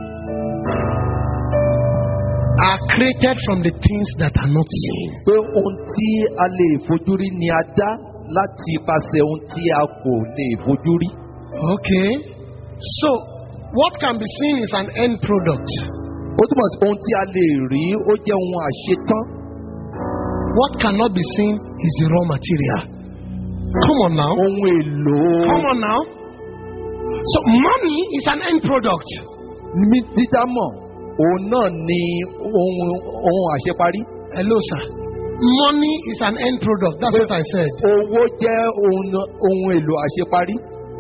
are created from the things that are not seen. pé ohun tí a lè fojú rí ni a dá láti ipasẹ̀ ohun tí a kò lè fojú rí. Okay. So what can be seen is an end product. Ó túmọ̀ sí ohun tí a lè rí ó jẹ́ ohun àṣetán. What cannot be seen is the raw material. Come on now. Ohun èlò Come on now. So money is an end product. mi dídámọ̀ òun náà ni ohun ohun àṣeparí. Hello, sir. Money is an end product. That's what I said. Owó jẹ́ ohun ohun èlò àṣeparí.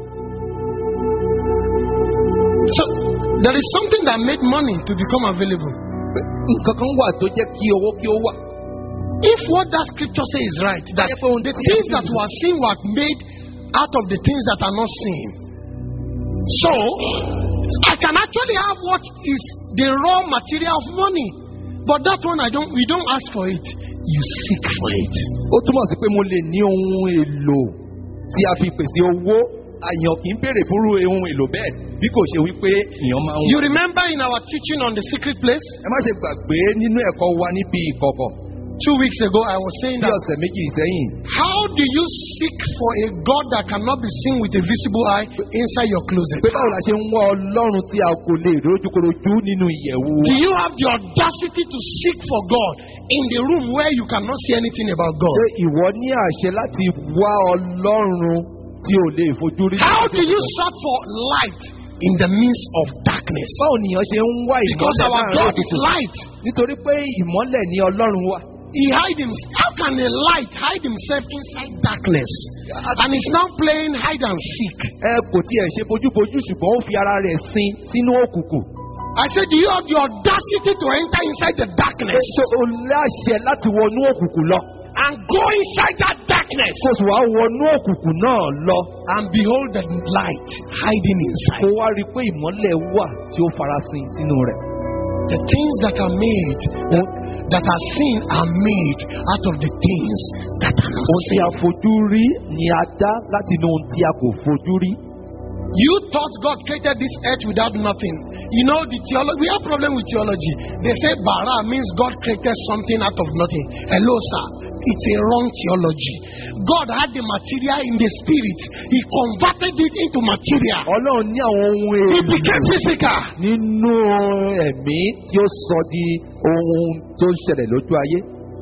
So there is something that made money to become available. Nǹkan kan wà tó jẹ́ kí owó kí ó wà. If what that scripture says is right, that the things that were seen were made out of the things that are not seen. So I can actually have what is the raw material of money, but that one I don't. We don't ask for it. You seek for it. Ó túmọ̀ sí pé mo lè ní ohun èlò tí a fi pèsè owó. Àyàn kì í béèrè fún ohun èlò bẹ́ẹ̀ bí kò ṣe wípé èèyàn máa ń. You remember in our teaching on the secret place? Ẹ má ṣe gbàgbé nínú ẹ̀kọ́ wa níbi ìkọ̀kọ̀. Two weeks ago, I was saying Bí that. ọ̀sẹ̀ méjì sẹ́yìn. How do you seek for a God that cannot be seen with a visible eye inside your closet? Pé báwo la ṣe ń wá Ọlọ́run tí a kò lè rójúkorojú nínú ìyẹ̀wù. Do you have the audacity to seek for God in the room where you cannot see anything about God? Ṣé ìwọ ní àṣẹ láti wá Ọlọ́run tí ò lè fojú rí? How do you search for light in the midst of darkness? Báwo nìyẹn ṣe ń wá Because ìmọ́lẹ̀ our láàrin God is òkùnkùn? light. Nítorí pé ìmọ́lẹ̀ ni Ọlọ́run wà. He hide himself. How can a light hide himself inside darkness? And he's now playing hide and seek. Ẹ kò tiẹ̀ ṣe bójúbójú ṣùgbọ́n ó fi ara rẹ̀ sin sínú òkùnkùn. I said, do you have the audacity to enter inside the darkness Ṣé o láṣẹ láti wọnú òkùnkùn lọ? and go inside that darkness Kò sì wá wọnú òkùnkùn náà lọ. and behold the light hiding Kó inside? wá rí i pé ìmọ́lẹ̀ wà tí ó farasin sínú rẹ̀. The things that are made, that, that are seen, are made out of the things that are not Ohun tí a seen. fojú rí ni a dá láti inú ohun tí a kò fojú rí. You thought God created this earth without nothing. You know, the theology, we have problem with theology. They say bara means God created something out of nothing. Hello, sir. It's a wrong theology. God had the material in the spirit. He converted it into material. Ọlọ́run ní àwọn ohun It èlò became physical. nínú ẹ̀mí tí ó sọ di ohun tó ń ṣẹlẹ̀ lójú ayé.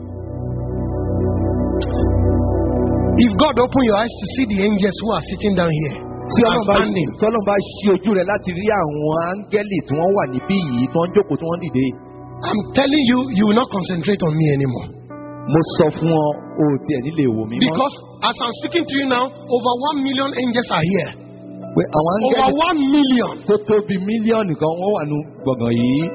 If God opened your eyes to see the angels who are sitting down here, Tí Ọlọ́run bá standing, tí Ọlọ́run bá ṣí ojú rẹ̀ láti rí àwọn áńgẹ́lì tí wọ́n wà níbí yìí tí wọ́n jókòó tí wọ́n dìde. I'm telling you, you will not concentrate on me anymore. Mo sọ fún ọ o ò tiẹ̀ nílé wò mí mọ́. Because as I'm speaking to you now, over one million angels are here. Pé àwọn Over áńgẹ́lì one million. tó tó bí mílíọ̀nù kan wọ́n wà ní gbọ̀ngàn yìí.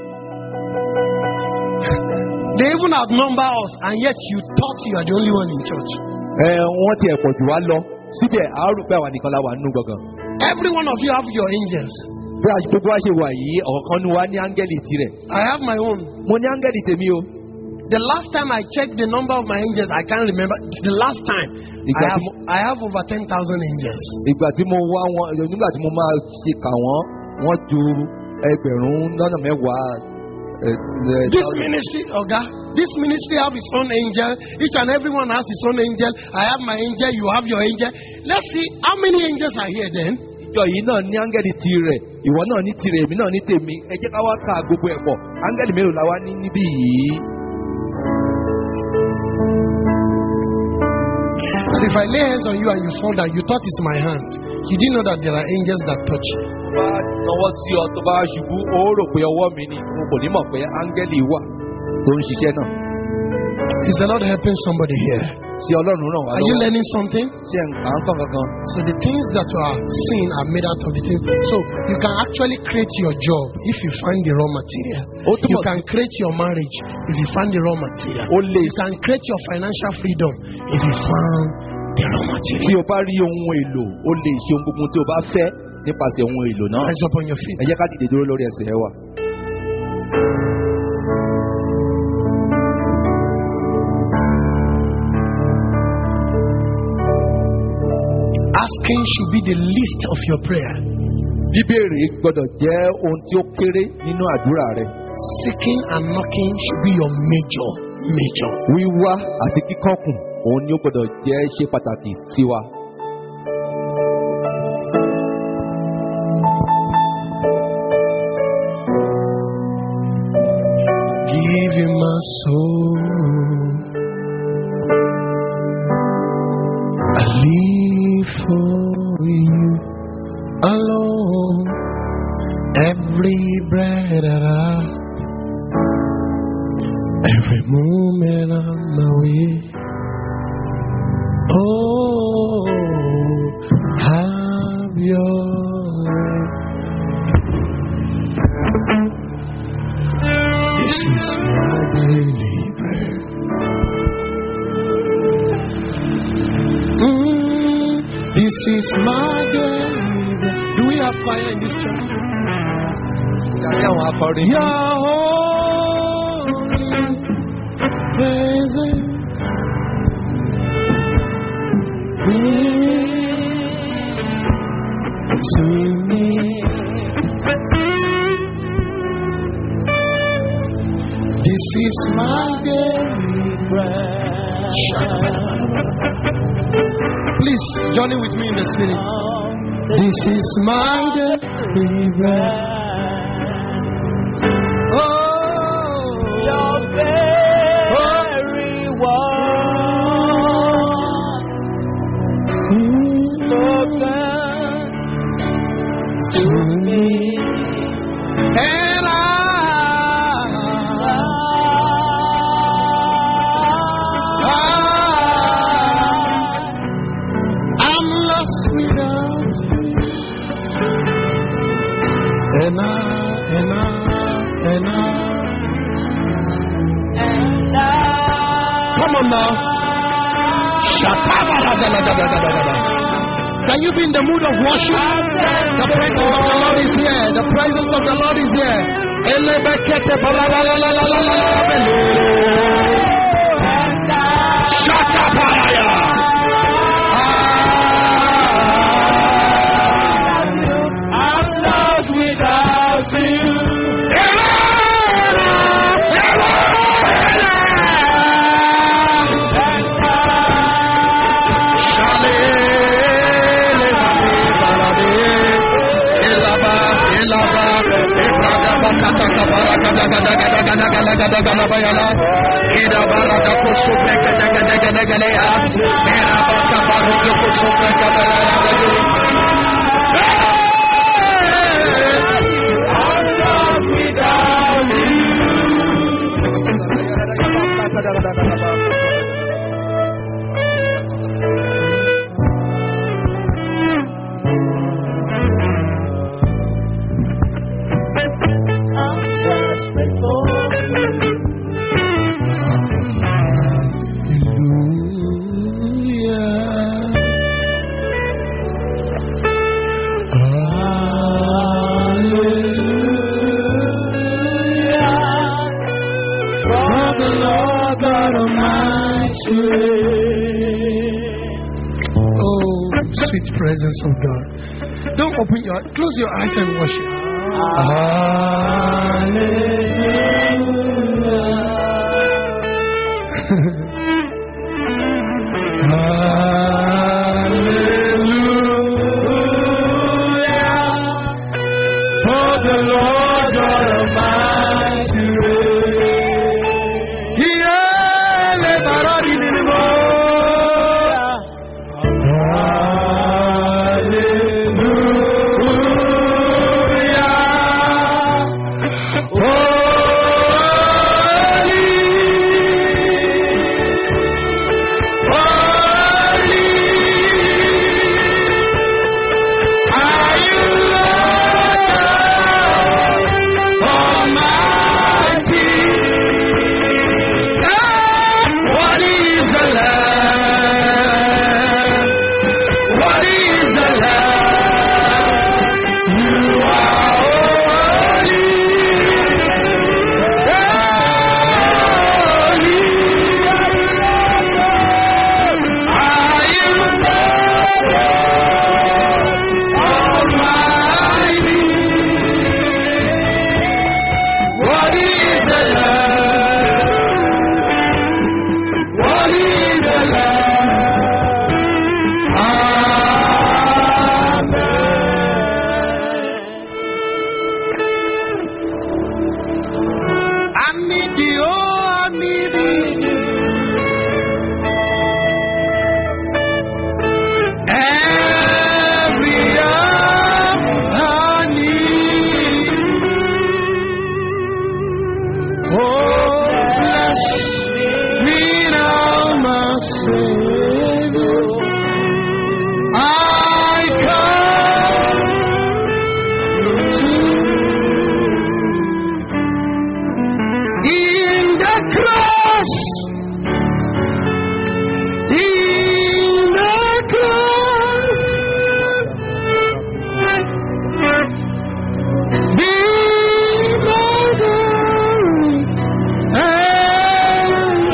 They even outnumber us, and yet you thought you are the only one in church. Ẹ wọ́n tiẹ̀ pọ̀ jù wá lọ. Síbẹ̀ àárò pé àwa nìkan la wà nínú gbọ̀ngàn. Every one of you have your angels. Bí a gbogbo wa ṣe wà yìí, ọ̀kan ní wa ní áńgẹ́lì tirẹ̀. I have my own. Mo ní áńgẹ́lì tèmi o. The last time I checked the number of my angels, I can't remember. The last time, I have, I have over ten thousand angels. Ìgbà tí mo wá wọn, nígbà tí mo máa ṣe kà wọ́n, wọ́n ju ẹgbẹ̀rún lọ́nà mẹ́wàá. This ministry, Oga, this ministry have its own angel. Each and everyone has his own angel. I have my angel, you have your angel. Let's see how many angels are here then. Ìjọ yìí náà ní áńgẹ́lì tirẹ̀, ìwọ náà ní tirẹ̀, èmi náà ní tèmi. Ẹ jẹ́ ká wá ka gbogbo ẹ̀ pọ̀. Áńgẹ́lì mélòó la wá ní níbí yìí? So if I lay hands on you and you fall down, you thought it's my hand. You didn't know that there are angels that touch you. bá lọ́wọ́ sí ọ tó bá ṣubú ó rò pé ọwọ́ mi ni o kò ní mọ̀ pé áńgẹ́lì wà tó ń ṣiṣẹ́ náà. Is the Lord helping somebody here? Ṣé Ọlọ́run ràn wá Are you lọ́wọ́? learning something? Ṣé à ń kọ́ kankan? So the things that you are seeing are made out of the things. So you can actually create your job if you find the raw material. Ó túmọ̀ You sí- can create your marriage if you find the raw material. Ó lè You can create your financial freedom if you found the raw tí material. o bá rí ohun èlò o lè ṣe ohun gbogbo tí o bá fẹ́ nípasẹ̀ ohun èlò náà. Rise up on your feet. Ẹ jẹ́ ká dìde dúró lórí ẹsẹ̀ wa. Asking should be the least of your prayer. Bíbéèrè gbọ́dọ̀ jẹ́ ohun tí ó kéré nínú àdúrà rẹ. Seeking and knocking should be your major, major. Wíwá àti kíkọ́kùn òun ni ó gbọ́dọ̀ jẹ́ ṣe pàtàkì sí wa. Give him my soul. I live for you alone. Every breath that I, every moment I'm away. Oh, have your way. This is my daily bread. Mm, this is my daily bread. Do we have fire in this church? Ìdarí àwọn akọrin. Your holy presence. To me, this is my daily bread. Please join in with me in the spirit. This is my daily bread. Oh, your very one spoken to me, and I, I, I'm lost without you, and I, and I, and I, and I. Come on now. Can you be in the mood of worship? The presence of the Lord is here. The presence of the Lord is here. Shakaparaya. I'm lost without you. Presence of God. Don't open your eyes. Close your eyes and worship. Hallelujah. For the Lord God Almighty reigns. Yeah, need you, oh, I need you. Every hour I need you. Oh, bless me now, my Savior. I come to in the cross, in the cross, be my glory and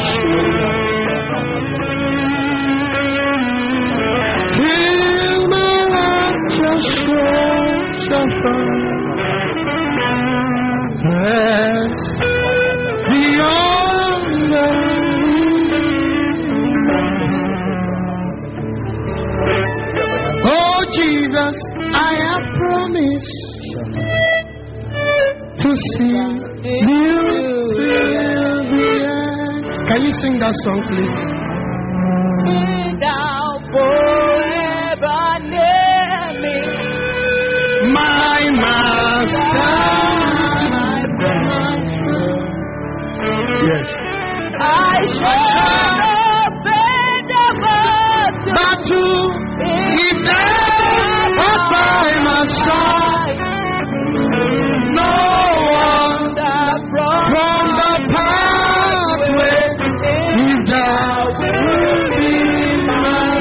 strength. Till my righteous soul shall find rest beyond the oh Jesus, I have promised to see you till the end. Can you sing that song, please? Now forever near me, My master. Yes. I shall obey the battle. Battle, if thou art by my side, no one from the pathway, if thou wilt be my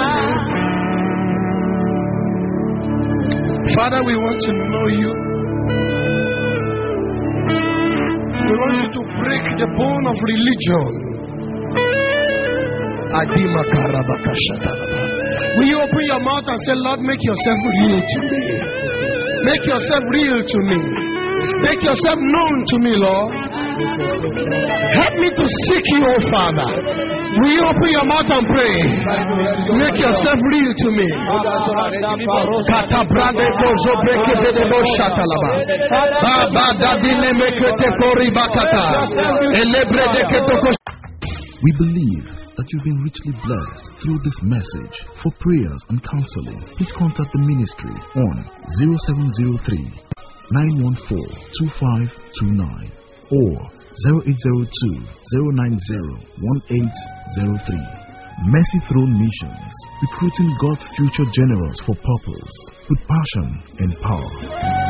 life. Father, we want to know you. We want you to break the bone of religion. Adima karabaka shatalaba. Will you open your mouth and say, Lord, make yourself real to me. Make yourself real to me. Make yourself known to me, Lord. Help me to seek you, oh Father. Will you open your mouth and pray? Make yourself real to me. Katabrade bozo breke bedebo shatalaba. Baba dadine mekete kori bakata. Elebrede ketoko. We believe that you've been richly blessed through this message. For prayers and counseling, please contact the ministry on zero seven zero three, nine one four, two five two nine or zero eight zero two, zero nine zero, one eight zero three. Mercy Throne Missions, recruiting God's future generals for purpose with passion and power.